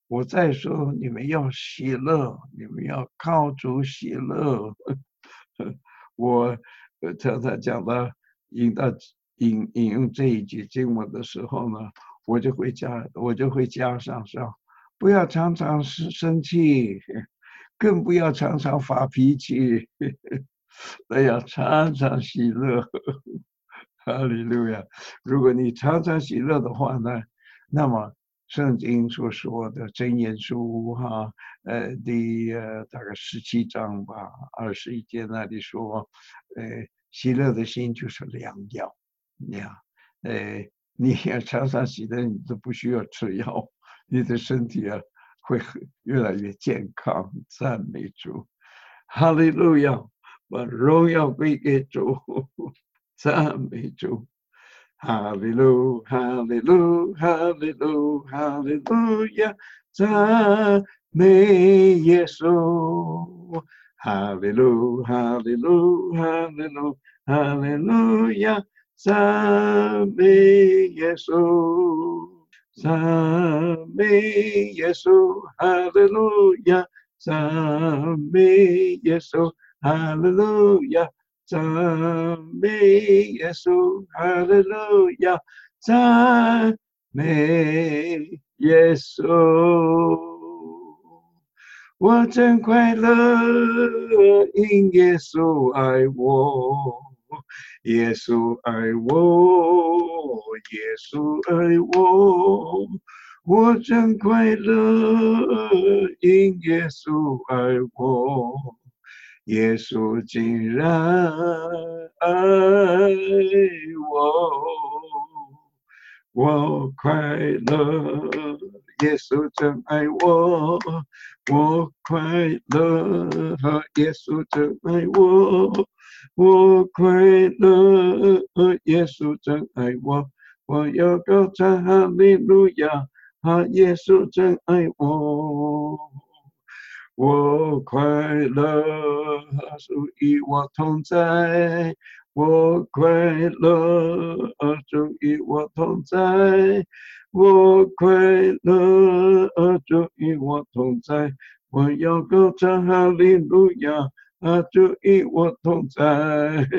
我再说，你们要喜乐，你们要靠主喜乐。我呃常常讲到引到引引用这一句经文的时候呢，我就会加我就会加上说，不要常常是生气，更不要常常发脾气，那要常常喜乐。哈利路亚！如果你常常喜乐的话呢，那么圣经所说的箴言书哈，呃，第呃大概十七章吧，二十一节那里说，呃，喜乐的心就是良药呀，呃，你要常常喜乐，你都不需要吃药，你的身体啊会很越来越健康。赞美主，哈利路亚！把荣耀归给主。赞美主，哈利路，哈利路，哈利路，哈利路亚，赞美耶稣，哈利路，哈利路，哈利路，哈利路亚，赞美耶稣，赞美耶稣，哈利路亚，赞美耶稣，哈利路亚。赞美耶稣，哈利路亚！赞美耶稣，我真快乐，因耶稣爱我，耶稣爱我，耶稣爱我，我真快乐，因耶稣爱我。耶稣竟然爱我，我快乐。耶稣真爱我，我快乐。耶稣真爱我，我快乐。耶稣真爱我，我要高唱哈利路亚，啊，耶稣真爱我。我快乐，主与我同在，我快乐，主与我同在，我快乐，主与我同在，我要高唱哈利路亚，主与我同在。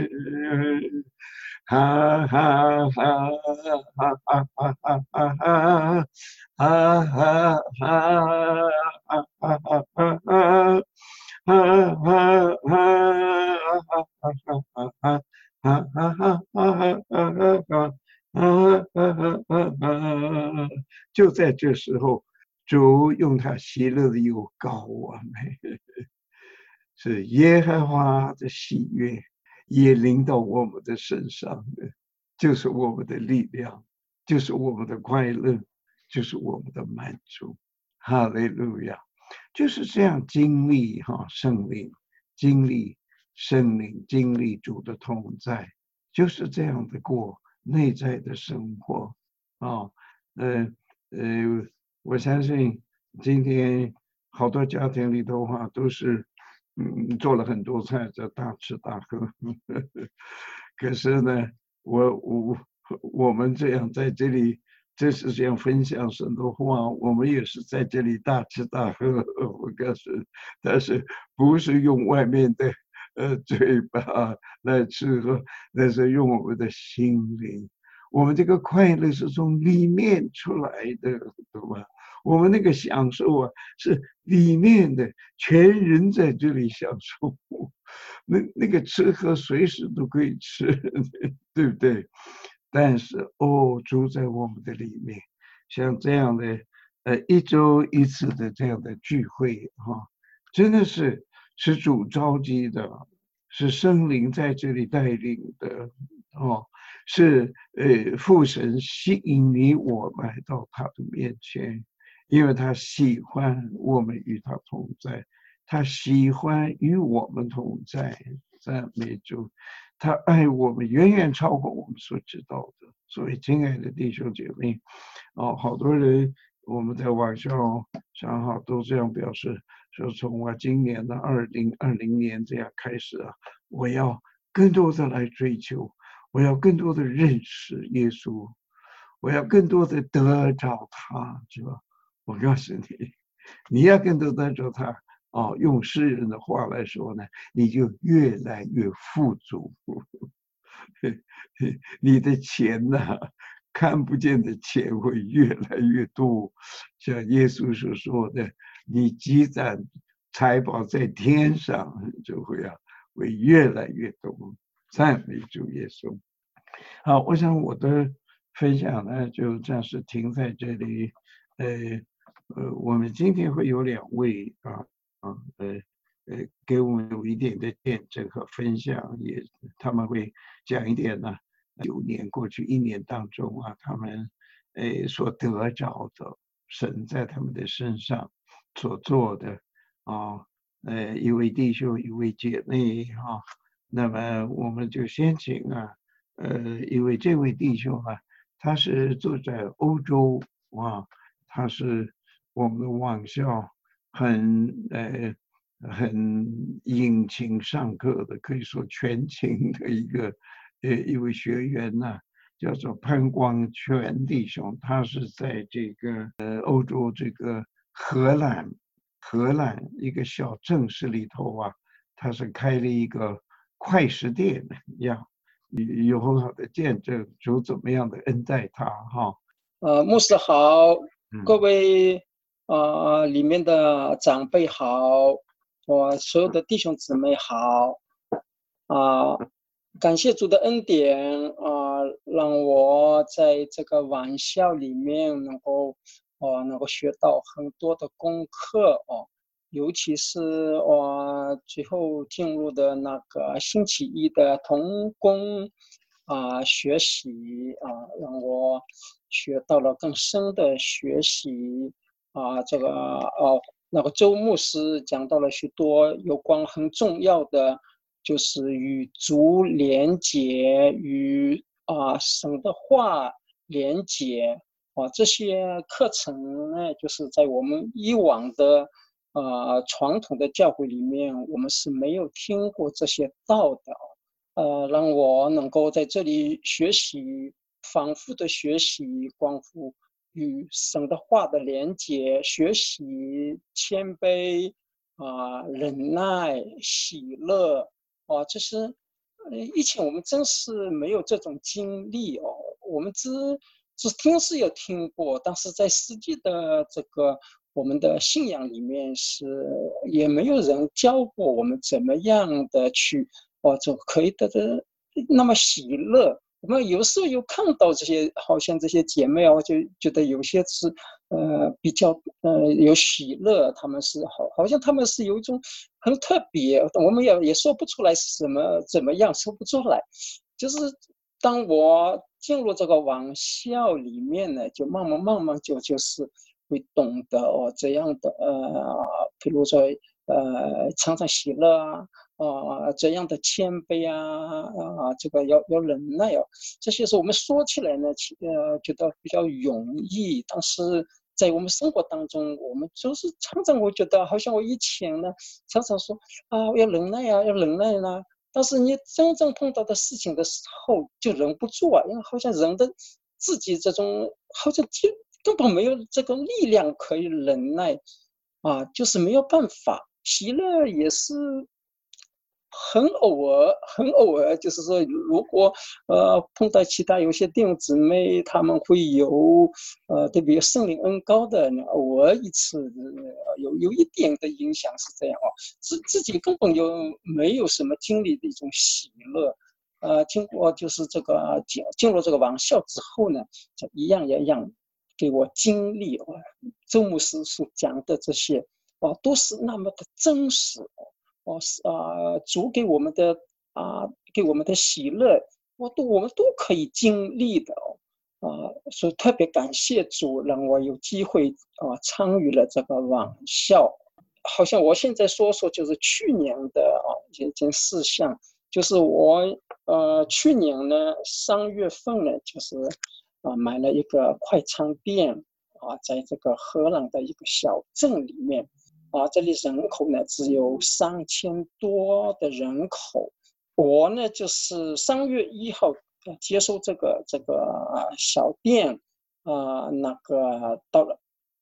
哈哈哈哈哈哈哈哈哈哈哈哈哈哈哈哈哈哈，哈哈哈哈哈哈哈哈哈哈哈，啊哈哈哈！就在这时候，主用他喜乐的油膏我们，是耶和华的喜悦也临到我们的身上的，就是我们的力量，就是我们的快乐，就是我们的满足。哈利路亚！就是这样经历哈圣灵，经历圣灵，经历主的同在，就是这样的过内在的生活啊。呃呃，我相信今天好多家庭里头哈都是嗯做了很多菜，在大吃大喝。可是呢，我我我们这样在这里。这是这样分享神的话，我们也是在这里大吃大喝，我告诉你，但是不是用外面的呃嘴巴来吃喝，那是用我们的心灵。我们这个快乐是从里面出来的，对吧？我们那个享受啊，是里面的，全人在这里享受。那那个吃喝随时都可以吃，对不对？但是哦，住在我们的里面，像这样的呃一周一次的这样的聚会哈，真的是是主召集的，是圣灵在这里带领的哦，是呃父神吸引你我来到他的面前，因为他喜欢我们与他同在，他喜欢与我们同在，赞美主。他爱我们远远超过我们所知道的，所以亲爱的弟兄姐妹，哦，好多人我们在网上上哈都这样表示，说从我今年的二零二零年这样开始啊，我要更多的来追求，我要更多的认识耶稣，我要更多的得着他，是吧？我告诉你， 你要跟着跟着他哦，用诗人的话来说呢，你就越来越富足。你的钱呐、看不见的钱会越来越多，像耶稣所说的，你积攒财宝在天上，就会啊，会越来越多。赞美主耶稣。好，我想我的分享呢，就暂时停在这里。呃呃，我们今天会有两位啊啊呃呃，给我们有一点的见证和分享，也他们会讲一点呢，九年过去一年当中啊，他们呃所得着的神在他们的身上所做的啊，呃一位弟兄一位姐妹哈、那么我们就先请啊。呃，因为这位弟兄啊，他是住在欧洲啊，他是我们的网校很呃很殷勤上课的，可以说全勤的一个呃一位学员呐、叫做潘光全弟兄，他是在这个呃欧洲这个荷兰荷兰一个小镇市里头啊，他是开了一个快食店呀。有很好的见证，主怎么样的恩待他哈。 呃，牧师好，各嗯位呃里面的长辈好，我所有的弟兄姊妹好啊、感谢主的恩典啊、让我在这个晚校里面能够哦、能够学到很多的功课哦，尤其是我最后进入的那个星期一的童工啊、学习啊、让我学到了更深的学习啊、这个哦，那个周牧师讲到了许多有关很重要的，就是与主连结，与啊、神的话连结啊，这些课程呢，就是在我们以往的呃传统的教会里面，我们是没有听过这些道的。呃，让我能够在这里学习，反复的学习，关乎与神的话的连接，学习谦卑啊、忍耐、喜乐啊，这是呃以前我们真是没有这种经历哦，我们只只听是有听过，但是在实际的这个我们的信仰里面是也没有人教过我们怎么样的去。哦，就可以得的那么喜乐。我们有时候有看到这些，好像这些姐妹啊，就觉得有些是呃比较呃有喜乐，他们是好，好像他们是有一种很特别，我们也也说不出来是什么怎么样，说不出来。就是当我进入这个网校里面呢，就慢慢慢慢就就是会懂得哦这样的呃，比如说呃常常喜乐啊。啊，这样的谦卑啊，啊，这个要要忍耐哦，这些是我们说起来呢，呃，觉得比较容易，但是在我们生活当中，我们就是常常会觉得，好像我以前呢，常常说啊，要忍耐啊，要忍耐啦、啊，但是你真正碰到的事情的时候，就忍不住啊，因为好像人的自己这种，好像就根本没有这个力量可以忍耐啊，就是没有办法。喜乐也是很偶尔，很偶尔，就是说，如果呃碰到其他有些弟兄姊妹，他们会有呃特别圣灵恩高的，偶尔一次呃有有一点的影响是这样哦，自自己根本就没有什么经历的一种喜乐。呃，经过就是这个进进入这个网校之后呢，就一样一样给我经历哦，周牧师所讲的这些哦，都是那么的真实哦。哦，是啊，主给我们的啊，给我们的喜乐，我都我们都可以经历的哦，啊，所以特别感谢主，让我有机会啊参与了这个网校。好像我现在说说就是去年的啊一件事项，就是我呃去年呢三月份呢，就是啊买了一个快餐店啊，在这个荷兰的一个小镇里面。啊，这里人口呢只有三千多的人口。我呢就是三月一号接收这个这个小店，啊、呃，那个到了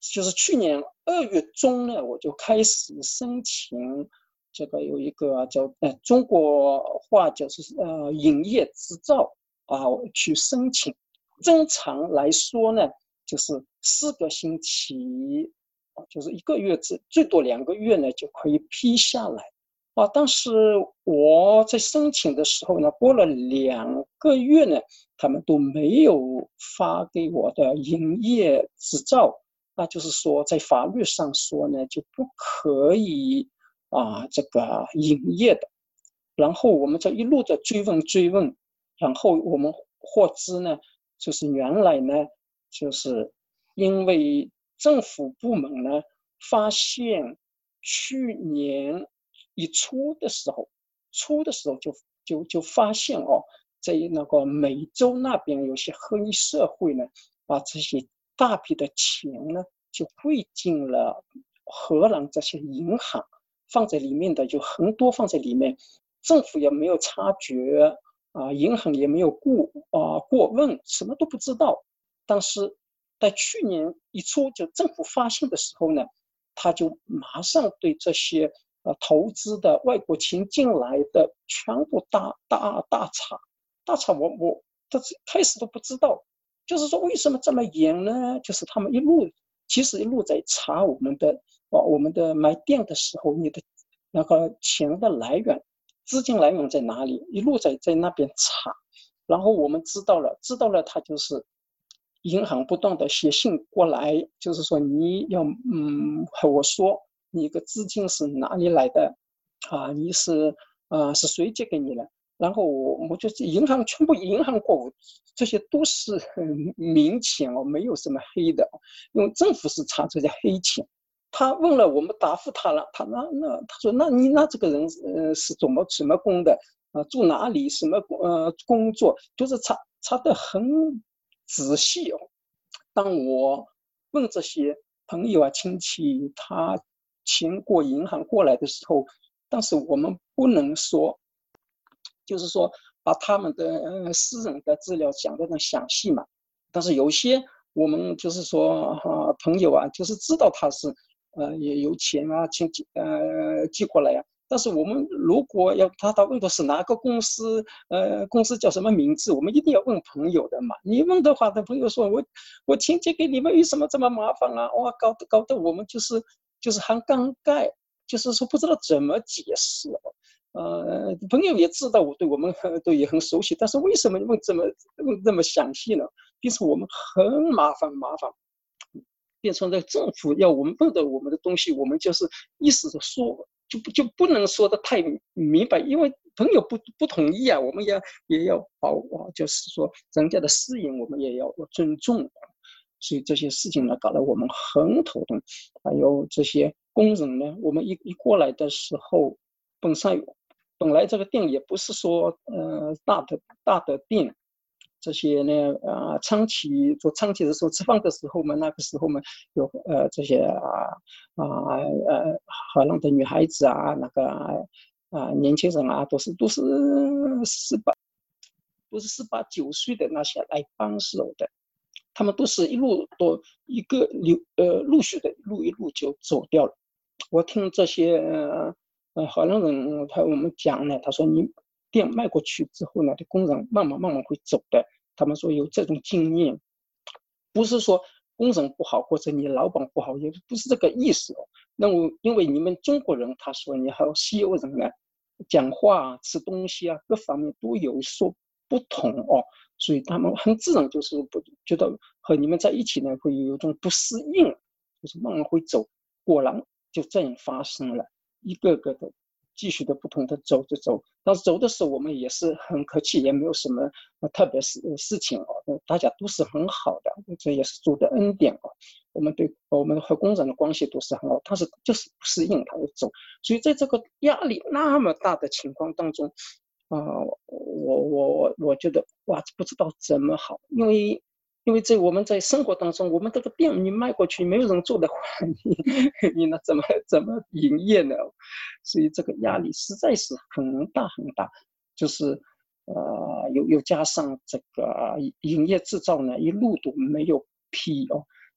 就是去年二月中呢，我就开始申请这个有一个叫呃中国话就是呃营业执照啊，我去申请。正常来说呢，就是四个星期啊，就是一个月至最多两个月呢就可以批下来啊。但是我在申请的时候呢，过了两个月呢，他们都没有发给我的营业执照。那就是说，在法律上说呢，就不可以啊这个营业的。然后我们就一路的追问追问，然后我们获知呢，就是原来呢，就是因为政府部门呢发现去年一初的时候，初的时候就就就发现哦，在那个美洲那边有些黑社会呢，把这些大笔的钱呢就汇进了荷兰这些银行，放在里面的就很多放在里面，政府也没有察觉啊，银行也没有过啊过问，什么都不知道。但是在去年一初就政府发现的时候呢，他就马上对这些呃投资的外国钱进来的全部大大大查大查，我我这开始都不知道，就是说为什么这么严呢？就是他们一路其实一路在查我们的啊我们的买店的时候，你的那个钱的来源。资金来源在哪里？一路在在那边查，然后我们知道了，知道了，他就是银行不断的写信过来，就是说你要嗯和我说你的资金是哪里来的啊？你是啊、呃、是谁借给你的？然后我我就是银行全部银行过户，这些都是很明钱哦，没有什么黑的，因为政府是查这些黑钱。他问了，我们答复他了，他那那他说，那你那这个人呃是怎么什么工的啊、呃？住哪里？什么呃工作？就是查查得很仔细哦。当我问这些朋友啊亲戚，他钱过银行过来的时候，但是我们不能说，就是说把他们的呃私人的资料讲得那么详细嘛。但是有些我们就是说啊朋友啊，就是知道他是。呃，也有钱啊，亲戚呃寄过来呀、啊。但是我们如果要他他问的是哪个公司，呃，公司叫什么名字，我们一定要问朋友的嘛。你问的话，他朋友说我我亲戚给你们为什么这么麻烦啊？哇，搞得搞得我们就是就是很尴尬，就是说不知道怎么解释。呃，朋友也知道我对我们都也很熟悉，但是为什么问这么问这么详细呢？并且我们很麻烦麻烦。变成了政府要我们问的我们的东西，我们就是意思的说，就不就不能说的太明白，因为朋友不不同意啊，我们也也要保，就是说人家的私隐我们也要尊重，所以这些事情呢搞得我们很头疼。还有这些工人呢，我们一一过来的时候，本上本来这个店也不是说呃大的大的店。这些呢，啊，长期做长期的时候，吃饭的时候嘛，那个时候嘛，有呃这些啊啊呃荷兰的女孩子啊，那个啊年轻人啊，都是都是十八，都是十八九岁的那些来帮手的，他们都是一路都一个流呃陆续的一路一路就走掉了。我听这些呃呃荷兰人他我们讲呢，他说你店卖过去之后呢，这工人慢慢慢慢会走的。他们说有这种经验，不是说工人不好或者你老板不好，也不是这个意思哦。那我因为你们中国人，他说你还有西欧人呢，讲话啊、吃东西啊，各方面都有所不同哦，所以他们很自然就是不觉得和你们在一起呢，会有一种不适应，就是慢慢会走。果然就这样发生了，一个个的继续的不同的走着走，但是走的时候我们也是很客气，也没有什么特别事事情哦，大家都是很好的，这也是主的恩典哦。我们对我们和工人的关系都是很好，但是就是不适应他会走，所以在这个压力那么大的情况当中，啊、呃，我我我觉得哇，不知道怎么好，因为因为在我们在生活当中，我们这个店你卖过去，没有人做的话，你你那怎么怎么营业呢？所以这个压力实在是很大很大，就是呃，又又加上这个营业执照呢，一路都没有批哦，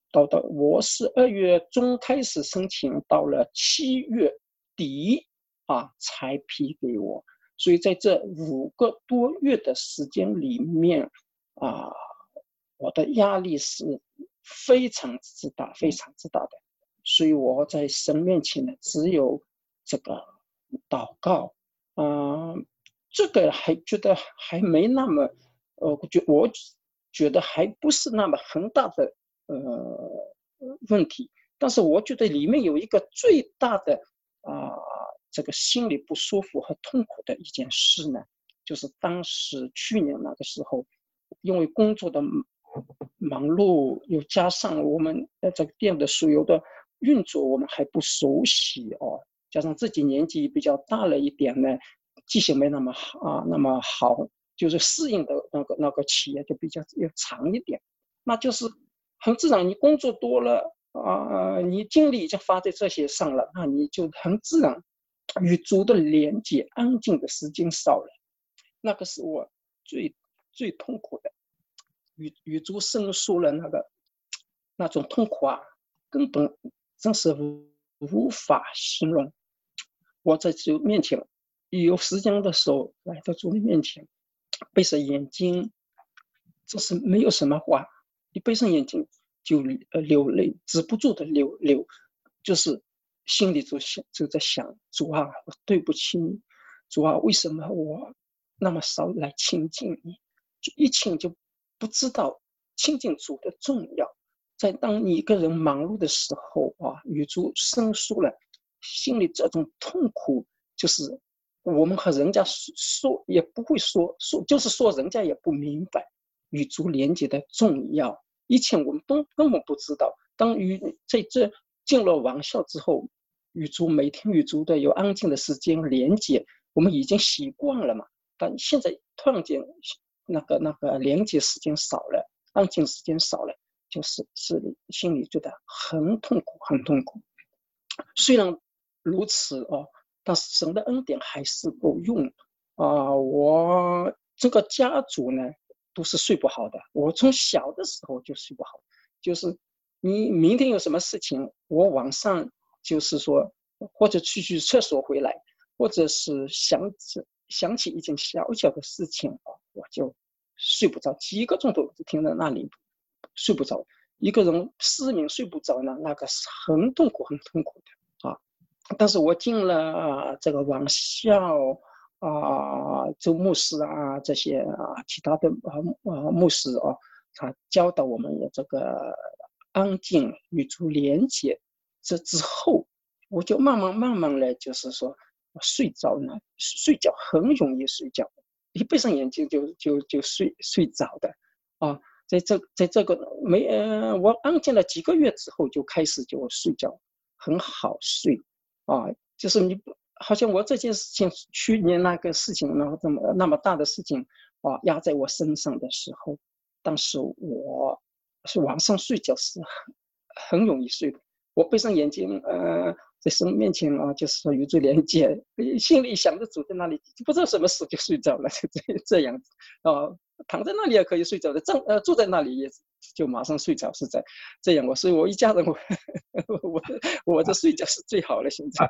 到的我是二月中开始申请，到了七月底啊才批给我。所以在这五个多月的时间里面啊，我的压力是非常之大，非常之大的。所以我在神面前呢，只有这个祷告，啊、呃，这个还觉得还没那么，呃，我觉我觉得还不是那么很大的呃问题，但是我觉得里面有一个最大的啊、呃、这个心里不舒服和痛苦的一件事呢，就是当时去年那个时候，因为工作的忙碌，又加上我们呃这个店的所有的运作我们还不熟悉哦，加上自己年纪比较大了一点呢，记性没那么好啊，那么好，就是适应的那个那个企业就比较要长一点，那就是很自然，你工作多了啊、呃，你精力已经花在这些上了，那你就很自然与主的连接、安静的时间少了，那个是我最最痛苦的，与与主生疏了那个那种痛苦啊，根本真是无法形容。我在主面前有时间的时候来到主的面前，闭上眼睛，这是没有什么话，一闭上眼睛就流泪，止不住的流流，就是心里就想就在想，主啊，我对不起你，主啊，为什么我那么少来亲近你？就一亲就不知道亲近主的重要。在当你一个人忙碌的时候啊，与主生疏了，心里这种痛苦，就是我们和人家说也不会说，说就是说人家也不明白与主连接的重要。以前我们都根本不知道，当与在这进了王校之后，与主每天与主的有安静的时间连接，我们已经习惯了嘛。但现在突然间那个那个连接时间少了，安静时间少了。就是是心里觉得很痛苦，很痛苦。虽然如此哦，但是神的恩典还是够用啊、呃！我这个家族呢，都是睡不好的。我从小的时候就睡不好，就是你明天有什么事情，我晚上就是说，或者去去厕所回来，或者是想起想起一件小小的事情啊，我就睡不着，几个钟头就停在那里。睡不着，一个人失眠睡不着呢，那个是很痛苦，很痛苦的啊。但是我进了这个王校啊，周牧师啊，这些啊，其他的啊牧师啊，他教导我们这个安静与主连接。这之后，我就慢慢慢慢的，就是说睡着呢，睡觉很容易睡觉，一闭上眼睛就就就睡睡着的啊。在这在这个没呃，我安静了几个月之后，就开始就睡觉，很好睡，啊，就是你好像我这件事情，去年那个事情，然后这么那么大的事情啊，压在我身上的时候，当时我是晚上睡觉是很很容易睡的，我闭上眼睛，呃，在神面前啊，就是说与主连接，心里想着主在那里，不知道什么时候就睡着了，就这这样子啊。躺在那里也可以睡着的，正呃坐在那里也就马上睡着，是在这样我，所以我一家人我我我的睡觉是最好的现在，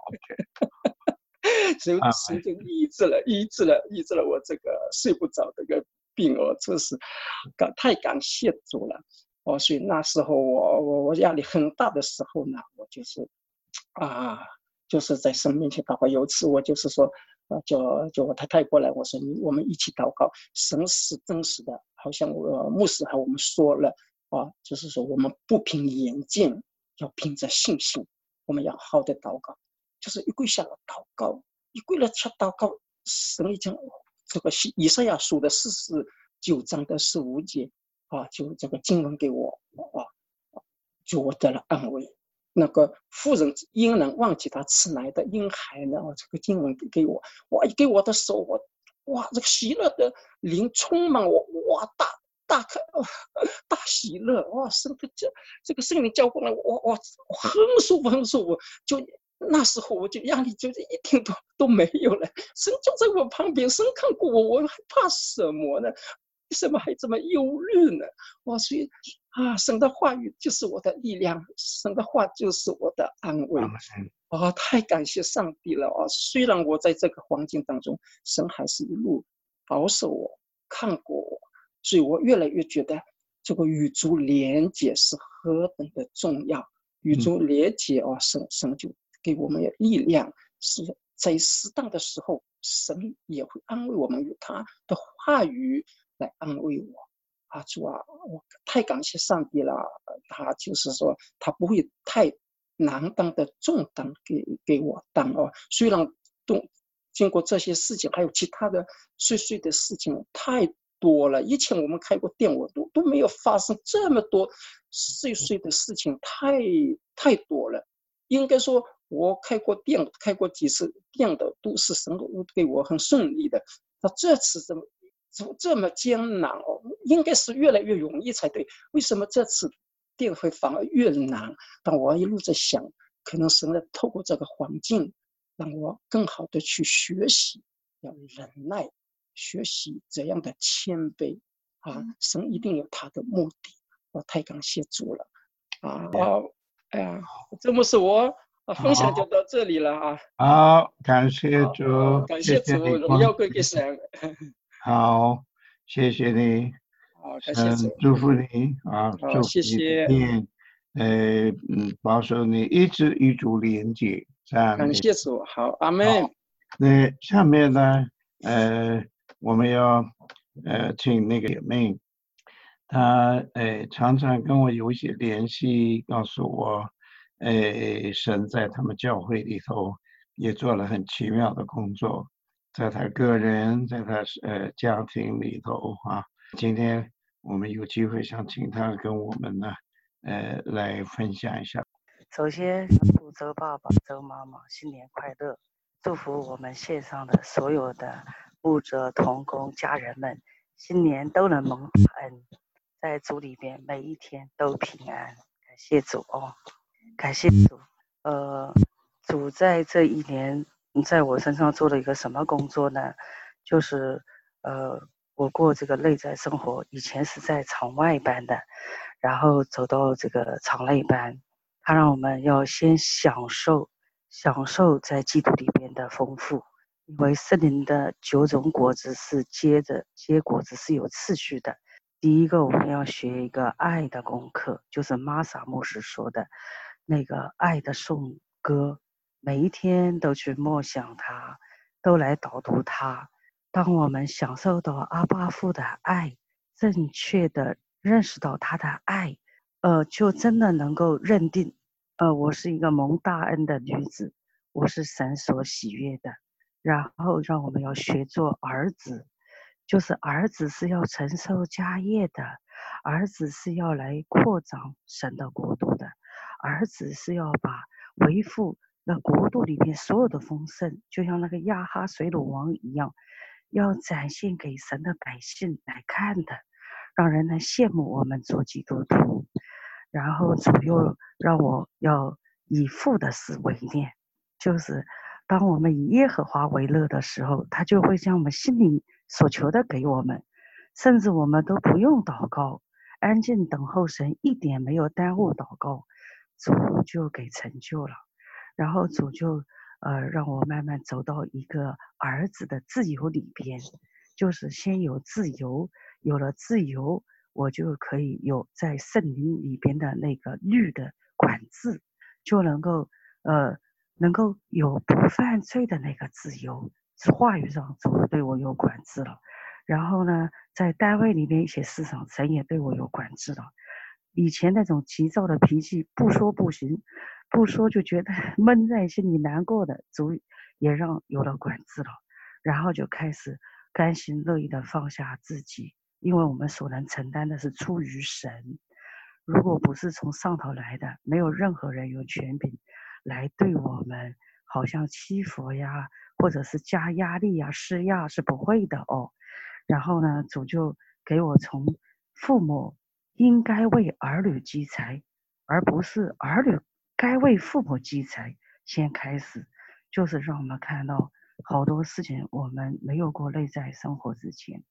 所以神就医治了医治了医治了我这个睡不着这个病哦，这是感太感谢主了哦，所以那时候我我我压力很大的时候呢，我就是啊，就是在神面前祷告。有一次我就是说。啊，叫叫我太太过来，我说你我们一起祷告，神是真实的，好像我牧师和我们说了啊，就是说我们不凭眼见，要凭着信心，我们要好的祷告，就是一跪下来祷告，一跪了下祷告，神已经这个以赛亚书的四十九章的十五节啊，就这个经文给我啊，就我得了安慰。那个妇人婴能忘记他吃奶的婴孩呢？这个经文给我，哇！给我的时候，我哇，这个喜乐的灵充满我，哇，大大开大喜乐，哇！圣的这这个圣灵浇灌了我，哇，很舒服，很舒服。就那时候我就压力就一点都都没有了。神就在我旁边，神看过我，我还怕什么呢？ 为什么还这么忧虑呢？哇，所以啊，神的话语就是我的力量，神的话就是我的安慰。啊，太感谢上帝了啊！虽然我在这个环境当中，神还是一路保守我、看过我，所以我越来越觉得这个与主连结是何等的重要。与主连结啊，神神就给我们力量，是在适当的时候，神也会安慰我们，用他的话语来安慰我。啊，主啊，我太感谢上帝了，他就是说他不会太难当的重担给给我担哦。虽然都经过这些事情，还有其他的碎碎的事情太多了。以前我们开过店，我都都没有发生这么多碎碎的事情，太太多了。应该说，我开过店，开过几次店的，都是神给我很顺利的。那这次怎么这么艰难哦？应该是越来越容易才对。为什么这次店会反而越难？但我一路在想，可能神透过这个环境，让我更好的去学习，要忍耐，学习这样的谦卑啊！神一定有他的目的。我太感谢主了啊！哦，哎呀，这么是我啊，分享就到这里了啊！ 好，感谢主， 感谢主，荣耀归给神。 好，谢谢你， 好，感谢主， 祝福你啊，祝福你的店，呃，嗯，保守你一直与主连接， 感谢主，好，阿门。 那下面呢，呃，我们要呃请那个姐妹，她呃常常跟我有一些联系，告诉我，呃，神在他们教会里头也做了很奇妙的工作。在他个人，在他呃家庭里头啊，今天我们有机会想请他跟我们呢，呃，来分享一下。 首先，祝周爸爸、周妈妈新年快乐！祝福我们线上的所有的牧者、同工、家人们，新年都能蒙大恩，在主里边每一天都平安。感谢主哦，感谢主。呃，主在这一年在我身上做了一个什么工作呢？就是呃，我过这个内在生活，以前是在场外班的，然后走到这个场内班，他让我们要先享受享受在基督里边的丰富，因为圣灵的九种果子是接着结果子是有次序的。第一个我们要学一个爱的功课，就是玛莎牧师说的那个爱的颂歌，每一天都去默想它，都来导读它。当我们享受到阿爸父的爱，正确的认识到他的爱，呃，就真的能够认定，呃，我是一个蒙大恩的女子，我是神所喜悦的。然后让我们要学做儿子，就是儿子是要承受家业的，儿子是要来扩张神的国度的，儿子是要把维护那国度里面所有的丰盛，就像那个亚哈水鲁王一样，要展现给神的百姓来看的，让人能羡慕我们做基督徒。然后主又让我要以父的事为念，就是当我们以耶和华为乐的时候，他就会将我们心里所求的给我们，甚至我们都不用祷告，安静等候神，一点没有耽误祷告，主就给成就了。然后主就呃让我慢慢走到一个儿子的自由里边，就是先有自由，有了自由，我就可以有在圣灵里边的那个律的管制，就能够呃能够有不犯罪的那个自由。话语上主对我有管制了，然后呢，在单位里面一些事上，神也对我有管制了。以前那种急躁的脾气，不说不行，不说就觉得闷在心里难过的，主也让有了管制了。然后就开始甘心乐意的放下自己，因为我们所能承担的是出于神，如果不是从上头来的，没有任何人有权柄来对我们好像欺负呀，或者是加压力呀、施压，是不会的哦。然后呢，主就给我从父母应该为儿女积财，而不是儿女该为父母积财先开始，就是让我们看到好多事情我们没有过内在生活之前，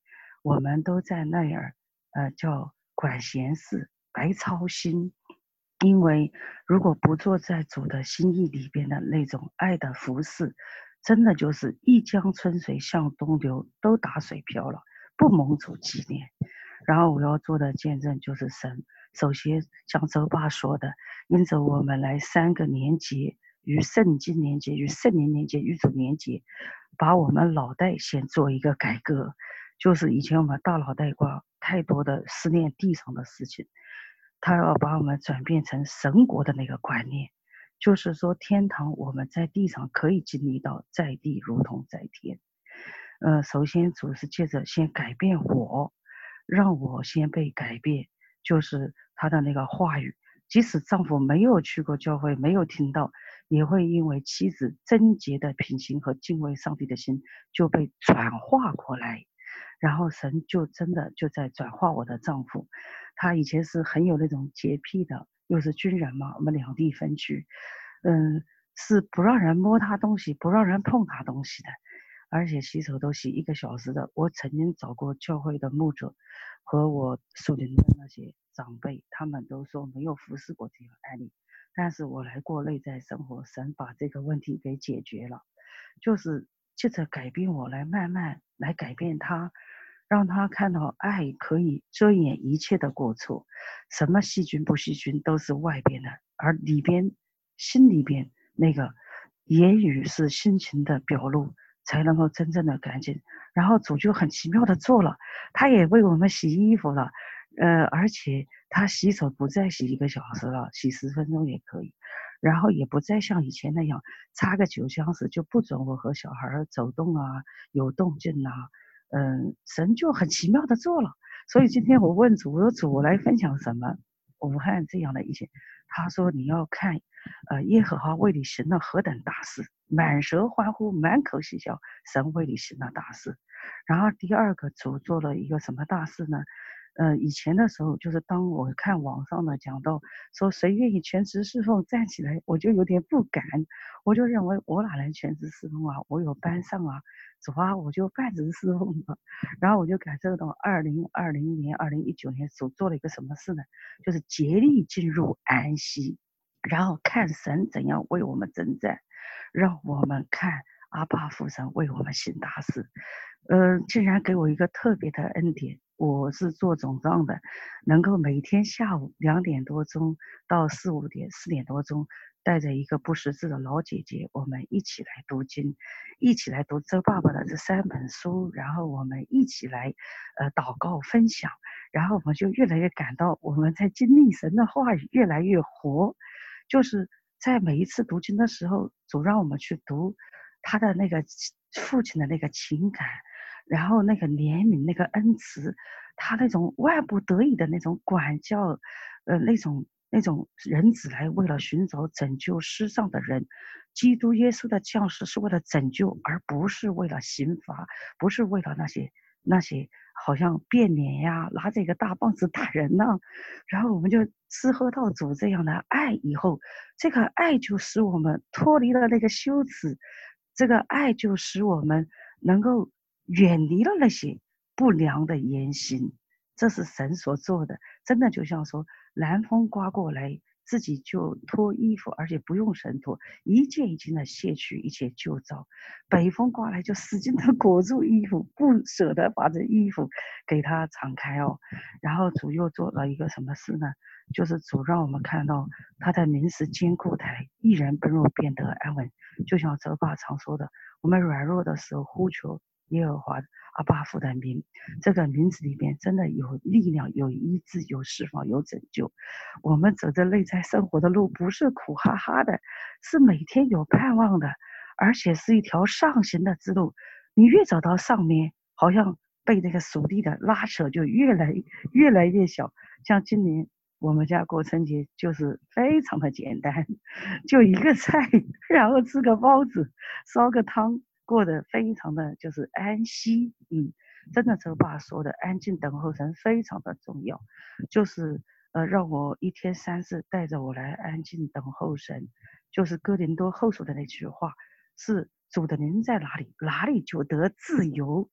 我们都在那儿，呃，叫管闲事，白操心。因为如果不做在主的心意里边的那种爱的服侍，真的就是一江春水向东流，都打水漂了，不蒙主纪念。然后我要做的见证就是神，首先像周爸说的，因着我们来三个年节，与圣经年节、与圣灵年节、与主年节，把我们脑袋先做一个改革。就是以前我们大脑袋瓜太多的思念地上的事情，他要把我们转变成神国的那个观念，就是说天堂我们在地上可以经历到，在地如同在天。呃，首先主是借着先改变我，让我先被改变，就是他的那个话语，即使丈夫没有去过教会，没有听到，也会因为妻子贞洁的品行和敬畏上帝的心就被转化过来。然后神就真的就在转化我的丈夫，他以前是很有那种洁癖的，又是军人嘛，我们两地分居，嗯，是不让人摸他东西，不让人碰他东西的，而且洗手都洗一个小时的。我曾经找过教会的牧者和我属灵的那些长辈，他们都说没有服侍过这样案例，但是我来过内在生活，神把这个问题给解决了，就是借着改变我来慢慢来改变他，让他看到爱可以遮掩一切的过错，什么细菌不细菌都是外边的，而里边心里边那个言语是心情的表露，才能够真正的干净。然后主就很奇妙的做了，他也为我们洗衣服了，呃，而且他洗手不再洗一个小时了，洗十分钟也可以。然后也不再像以前那样插个酒箱子就不准我和小孩走动啊，有动静啊，嗯，神就很奇妙的做了。所以今天我问主，我说主，我来分享什么？武汉这样的一些，他说你要看，呃，耶和华为你行了何等大事，满舌欢呼，满口喜笑，神为你行了大事。然后第二个主做了一个什么大事呢？呃，以前的时候，就是当我看网上的讲到说谁愿意全职侍奉站起来，我就有点不敢，我就认为我哪能全职侍奉啊？我有班上啊，主啊，我就半职侍奉了。然后我就感受到二零二零年、二零一九年主做了一个什么事呢？就是竭力进入安息，然后看神怎样为我们征战，让我们看阿爸父神为我们行大事。呃，竟然给我一个特别的恩典。我是做总账的，能够每天下午两点多钟到四五点、四点多钟，带着一个不识字的老姐姐，我们一起来读经，一起来读周爸爸的这三本书，然后我们一起来呃祷告分享，然后我们就越来越感到我们在经历神的话语越来越活，就是在每一次读经的时候，主让我们去读他的那个父亲的那个情感。然后那个怜悯，那个恩慈，他那种万不得已的那种管教，呃，那种那种人子来为了寻找拯救世上的人，基督耶稣的降世是为了拯救，而不是为了刑罚，不是为了那些那些好像变脸呀，拿着一个大棒子打人呢、啊。然后我们就吃喝到主这样的爱以后，这个爱就使我们脱离了那个羞耻，这个爱就使我们能够远离了那些不良的言行，这是神所做的。真的就像说南风刮过来，自己就脱衣服，而且不用神脱，一件一件的卸去一切旧糟。北风刮来就使劲的裹住衣服，不舍得把这衣服给它敞开哦。然后主又做了一个什么事呢？就是主让我们看到他的名是坚固台，一人奔入便得安稳。就像周爸常说的，我们软弱的时候呼求耶和华阿爸父的名，这个名字里边真的有力量，有医治，有释放，有拯救。我们走着内在生活的路不是苦哈哈的，是每天有盼望的，而且是一条上行的之路。你越走到上面，好像被那个属地的拉扯就越来越来越小。像今年我们家过春节就是非常的简单，就一个菜，然后吃个包子，烧个汤，过得非常的就是安息。嗯，真的周爸说的安静等候神非常的重要，就是呃让我一天三次带着我来安静等候神，就是哥林多后书的那句话，是主的灵在哪里，哪里就得自由。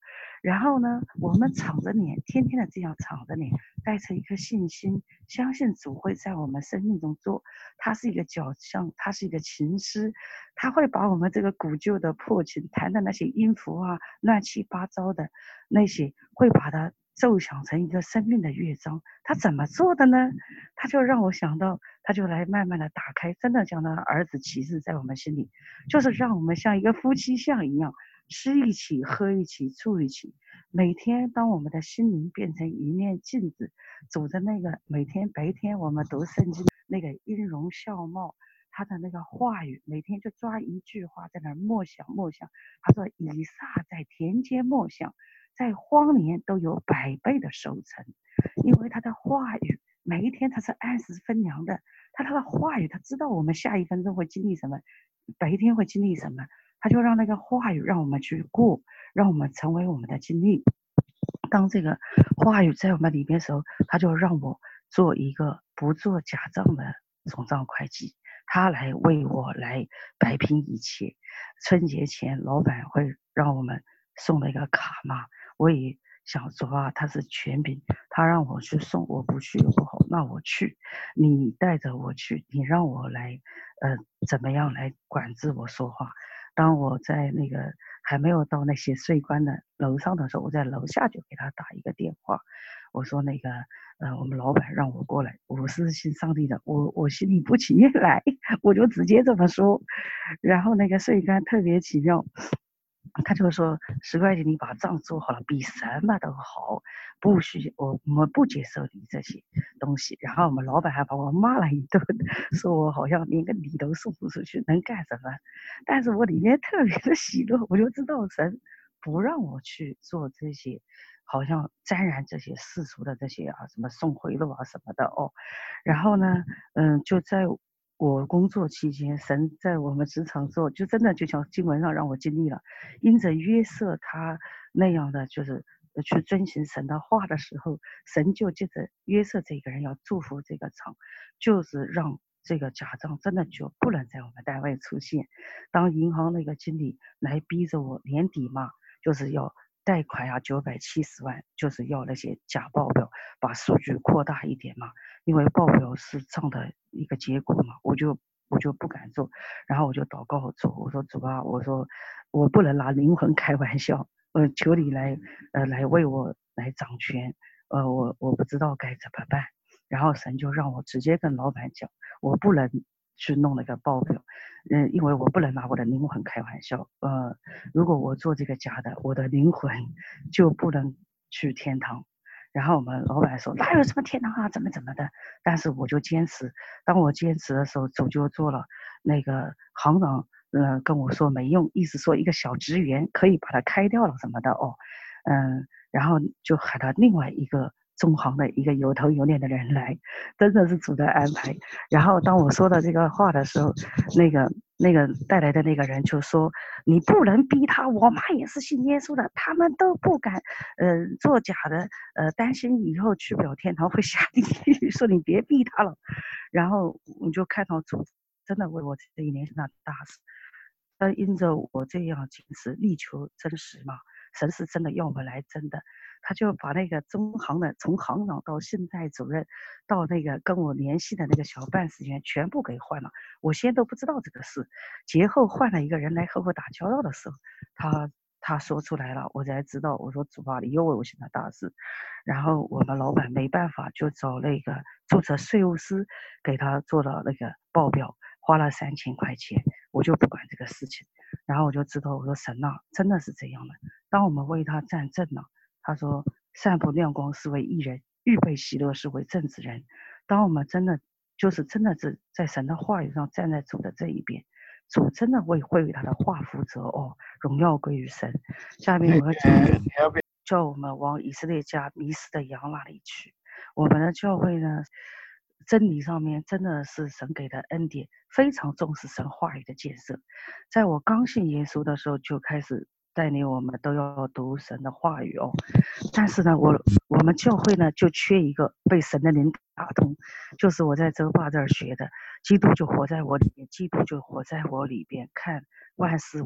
然后呢，我们敞着脸，天天的这样敞着脸，带着一颗信心，相信主会在我们生命中做。他是一个角匠，他是一个琴师，他会把我们这个古旧的破琴弹的那些音符啊，乱七八糟的那些，会把它奏响成一个生命的乐章。他怎么做的呢？他就让我想到，他就来慢慢的打开，真的将他儿子启示在我们心里，就是让我们像一个夫妻相一样，吃一起，喝一起，住一起。每天当我们的心灵变成一面镜子，走着那个每天白天我们读圣经那个音容笑貌，他的那个话语，每天就抓一句话在那儿默想默想。他说以撒在田间默想，在荒年都有百倍的收成，因为他的话语每一天他是按时分粮的，他他的话语他知道我们下一分钟会经历什么，白天会经历什么，他就让那个话语让我们去过，让我们成为我们的经历。当这个话语在我们里边的时候，他就让我做一个不做假账的总账会计，他来为我来摆平一切。春节前老板会让我们送了一个卡嘛，我也想说啊，他是权柄，他让我去送，我不去不好，那我去，你带着我去，你让我来呃怎么样来管制我说话。当我在那个还没有到那些税关的楼上的时候，我在楼下就给他打一个电话，我说那个呃我们老板让我过来，我是信上帝的，我我心里不情愿来，我就直接这么说。然后那个税关特别奇妙，他就说十块钱你把账做好了，比什么都好，不许我我们不接受你这些东西。然后我们老板还把我骂了一顿，说我好像连个礼都送不出去，能干什么？但是我里面特别的喜乐，我就知道神不让我去做这些好像沾染这些世俗的这些啊什么送回路啊什么的哦。然后呢嗯就在我工作期间，神在我们职场做，就真的就像经文上让我经历了，因着约瑟他那样的就是去遵循神的话的时候，神就借着约瑟这个人要祝福这个厂，就是让这个假账真的就不能在我们单位出现。当银行那个经理来逼着我年底嘛，就是要贷款呀九百七十万，就是要那些假报表，把数据扩大一点嘛，因为报表是账的一个结果嘛，我就我就不敢做。然后我就祷告主，我说主啊，我说我不能拿灵魂开玩笑，呃，求你来呃来为我来掌权，呃，我我不知道该怎么办。然后神就让我直接跟老板讲，我不能去弄那个报表，嗯，因为我不能拿我的灵魂开玩笑，呃，如果我做这个假的，我的灵魂就不能去天堂。然后我们老板说哪有什么天堂啊，怎么怎么的，但是我就坚持。当我坚持的时候，主就做了。那个行长呃跟我说没用，意思说一个小职员可以把它开掉了什么的哦，嗯，然后就喊他另外一个中行的一个有头有脸的人来，真的是主的安排。然后当我说的这个话的时候，那个那个带来的那个人就说你不能逼他，我妈也是信耶稣的，他们都不敢呃做假的，呃担心以后去不了天堂会下地狱，说你别逼他了。然后我就看到主真的为我这一年那大事，呃因着我这样坚持力求真实嘛，神是真的要我们来真的。他就把那个中行的从行长到信贷主任到那个跟我联系的那个小办事员全部给换了，我先都不知道这个事，节后换了一个人来和我打交道的时候，他他说出来了，我才知道。我说主啊，你又为我行了大事。然后我们老板没办法，就找那个注册税务师给他做了那个报表，花了三千块钱，我就不管这个事情。然后我就知道，我说神呐，真的是这样的。当我们为他站正了，他说散布亮光是为义人，预备喜乐是为正直人。当我们真的就是真的是在神的话语上站在主的这一边，主真的会会为他的话负责哦，荣耀归于神。下面我要讲叫我们往以色列家迷失的羊那里去。我们的教会呢，真理上面真的是神给的恩典，非常重视神话语的建设。在我刚信耶稣的时候就开始带领我们都要读神的话语哦。但是呢，我我们教会呢就缺一个被神的灵打通，就是我在周爸这儿学的，基督就活在我里面，基督就活在我里边，看万事互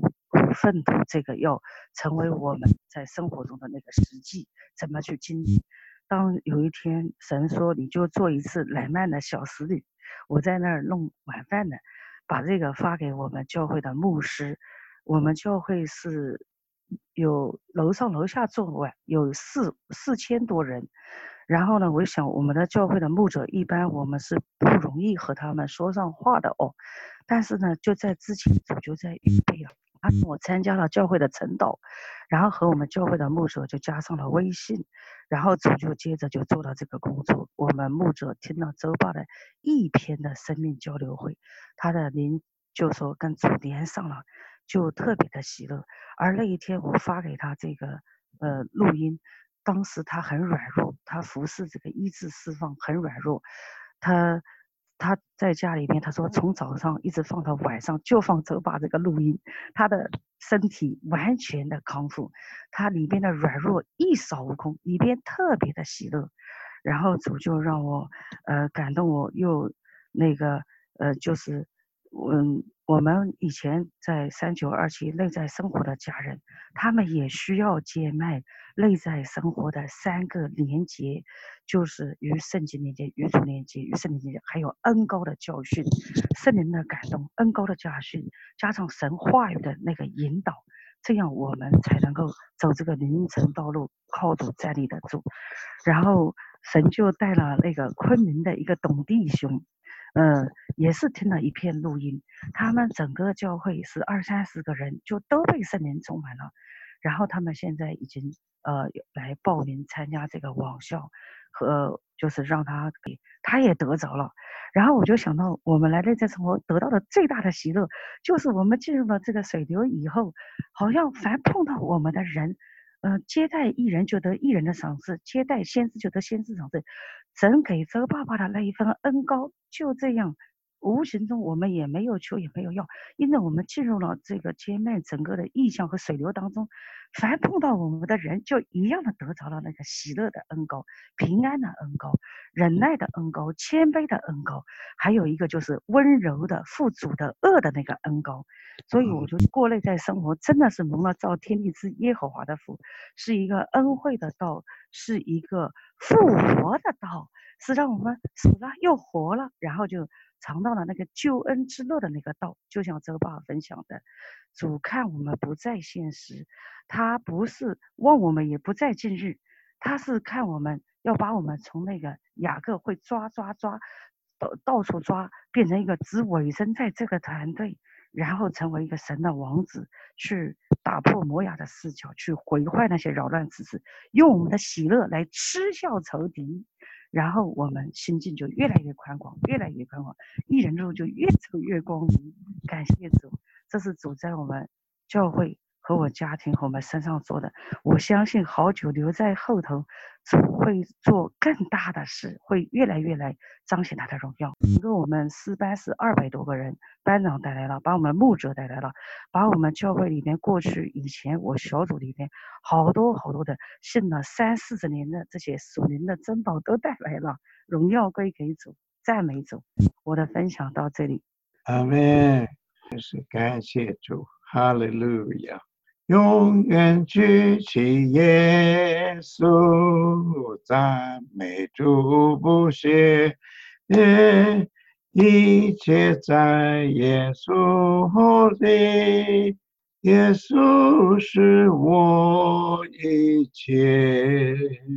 奋斗，这个要成为我们在生活中的那个实际，怎么去经历。当有一天神说你就做一次莱曼的小使女，我在那儿弄晚饭呢，把这个发给我们教会的牧师。我们教会是有楼上楼下做晚，有四四千多人。然后呢，我想我们的教会的牧者一般我们是不容易和他们说上话的哦，但是呢，就在之前主就在预备了。啊，我参加了教会的晨祷，然后和我们教会的牧者就加上了微信，然后主就接着就做了这个工作。我们牧者听了周爸的一篇的生命交流会，他的灵就说跟主连上了，就特别的喜乐。而那一天我发给他这个呃录音，当时他很软弱，他服侍这个医治释放很软弱，他他在家里面，他说从早上一直放到晚上，就放周爸这个录音，他的身体完全的康复，他里边的软弱一扫无空，里边特别的喜乐。然后主就让我呃感动，我又那个呃就是嗯我们以前在三九二七内在生活的家人，他们也需要接麦内在生活的三个连结，就是与圣经连接、与主连接、与圣灵连接，还有恩高的教训、圣灵的感动、恩高的教训，加上神话语的那个引导，这样我们才能够走这个灵程道路，靠主站立得住。然后神就带了那个昆明的一个董弟兄，呃，也是听了一片录音，他们整个教会是二三十个人，就都被圣灵充满了。然后他们现在已经呃来报名参加这个网校，和就是让他给他也得着了。然后我就想到，我们来内在生活得到的最大的喜乐，就是我们进入了这个水流以后，好像凡碰到我们的人，呃，接待一人就得一人的赏赐，接待先知就得先知赏赐。神给周爸爸的那一份恩高，就这样无形中我们也没有求也没有要，因为我们进入了这个接麦整个的意象和水流当中，凡碰到我们的人就一样的得着了那个喜乐的恩高、平安的恩高、忍耐的恩高、谦卑的恩高，还有一个就是温柔的负主的恶的那个恩高。所以我就过内在生活真的是蒙了造天地之耶和华的福，是一个恩惠的道，是一个复活的道，是让我们死了又活了，然后就尝到了那个救恩之乐的那个道。就像周爸分享的，主看我们不在现实，他不是望我们也不在近日，他是看我们要把我们从那个雅各会抓抓抓到到处抓，变成一个只委身在这个团队，然后成为一个神的王子，去打破摩亚的视角，去毁坏那些扰乱之事，用我们的喜乐来嗤笑仇敌，然后我们心境就越来越宽广，越来越宽广，一人路就越走越光明。感谢主，这是主在我们教会和我家庭和我们身上做的。我相信好久留在后头，主会做更大的事，会越来越来彰显他的荣耀。因为我们四班是二百多个人，班长带来了，把我们牧者带来了，把我们教会里面过去以前我小组里面好多好多的信了三四十年的这些属灵的珍宝都带来了，荣耀归给主，赞美主。我的分享到这里。 阿们，是感谢主，哈利路亚。永远举起耶稣，赞美主不歇，一切在耶稣里，耶稣是我一切，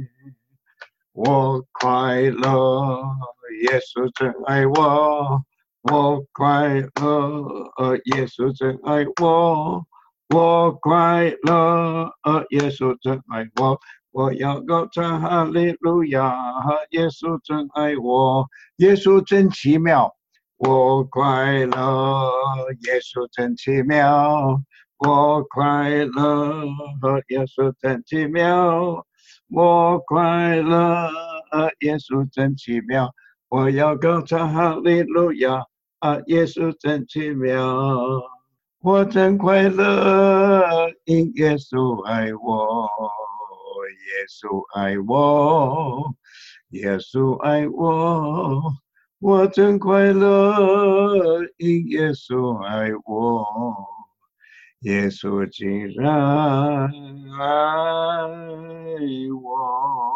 我快乐，耶稣真爱我，我快乐，耶稣真爱我。我快乐，耶稣真爱我，我要高唱哈利路亚，耶稣真爱我，耶稣真奇妙，我快乐，耶稣真奇妙，我快乐，耶稣真奇妙，我快乐，耶稣真奇妙，我要高唱哈利路亚，耶稣真奇妙。我真快乐，因耶稣爱我，耶稣爱我，耶稣爱我。我真快乐，因耶稣爱我， 耶稣竟然爱我，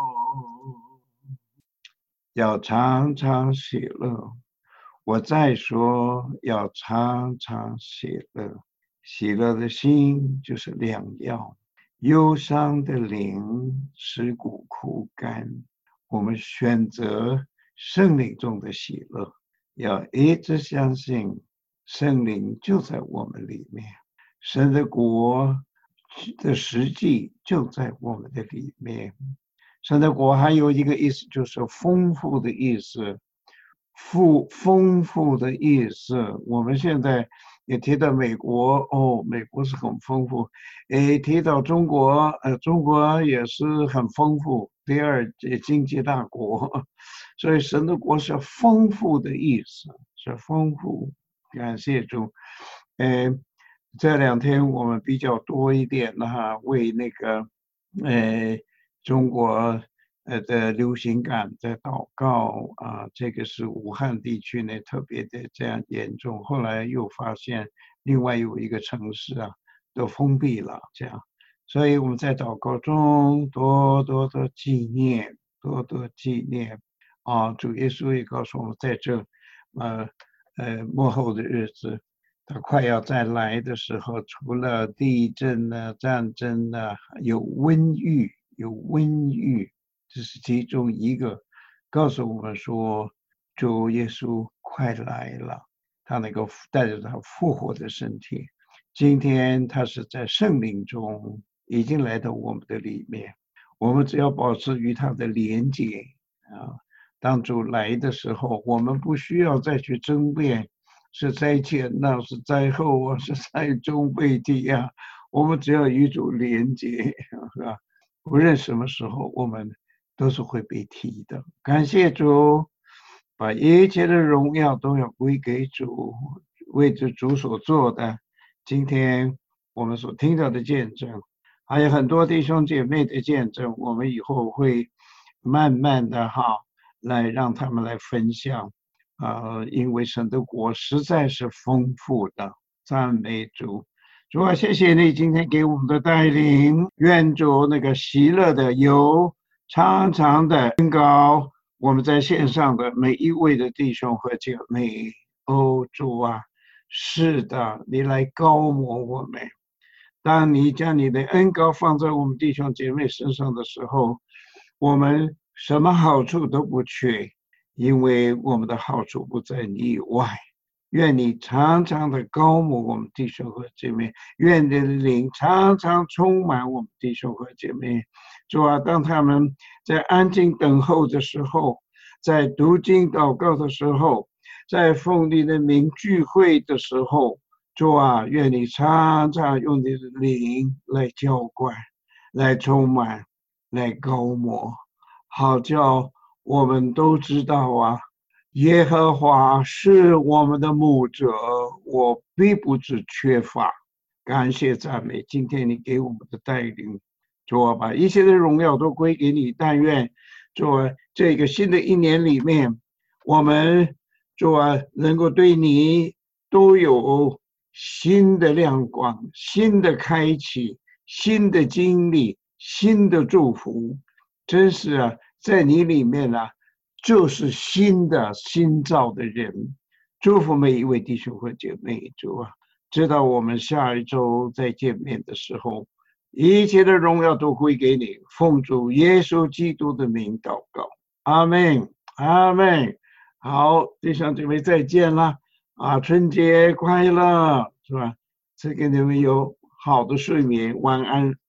要常常喜乐。我再说，要常常喜乐。喜乐的心就是良药，忧伤的灵使骨枯干。我们选择圣灵中的喜乐，要一直相信圣灵就在我们里面，神的国的实际就在我们的里面。神的国还有一个意思，就是丰富的意思，富丰富的意思。我们现在也提到美国，哦，美国是很丰富。诶，提到中国，呃，中国也是很丰富，第二经济大国。所以神的国是丰富的意思，是丰富。感谢主。呃，这两天我们比较多一点的哈，为那个呃中国呃的流行感在祷告啊，这个是武汉地区呢特别的这样严重。后来又发现另外有一个城市啊都封闭了，这样，所以我们在祷告中多多的纪念，多多纪念啊，主耶稣也告诉我们，在这呃呃末后的日子，他快要再来的时候，除了地震呢、战争呢，有瘟疫，有瘟疫，这是其中一个，告诉我们说，主耶稣快来了，他能够带着他复活的身体。今天他是在圣灵中已经来到我们的里面，我们只要保持与他的连结啊。当主来的时候，我们不需要再去争辩。是在前呢，是在后啊，是在中被提啊，我们只要与主连接，是吧？无论什么时候，我们都是会被提的。感谢主，把一切的荣耀都要归给主，为着主所做的。今天我们所听到的见证，还有很多弟兄姐妹的见证，我们以后会慢慢的哈，来让他们来分享。呃，因为神的国实在是丰富的，赞美主。主啊，谢谢你今天给我们的带领，愿主那个喜乐的油常常的升高我们在线上的每一位的弟兄和姐妹。哦，主啊，是的，你来高摩我们。当你将你的恩膏放在我们弟兄姐妹身上的时候，我们什么好处都不缺。因为我们的好处不在你以外，愿你常常的高摩我们弟兄和姐妹，愿你的灵常常充满我们弟兄和姐妹。主啊，当他们在安静等候的时候，在读经祷告的时候，在奉你的名聚会的时候，主啊，愿你常常用你的灵来浇灌，来充满，来高摩，好叫我们都知道啊，耶和华是我们的牧者，我并不致缺乏。感谢赞美，今天你给我们的带领，主啊，把一切的荣耀都归给你。但愿主啊，这个新的一年里面，我们主啊能够对你都有新的亮光、新的开启、新的经历、新的祝福。真是啊，在你里面啊，就是新的新造的人。祝福每一位弟兄和姐妹，主啊，知道我们下一周再见面的时候，一切的荣耀都归给你，奉主耶稣基督的名祷告，阿们，阿们。好，弟兄姐妹再见了啊，春节快乐，是吧？赐给你们有好的睡眠，晚安。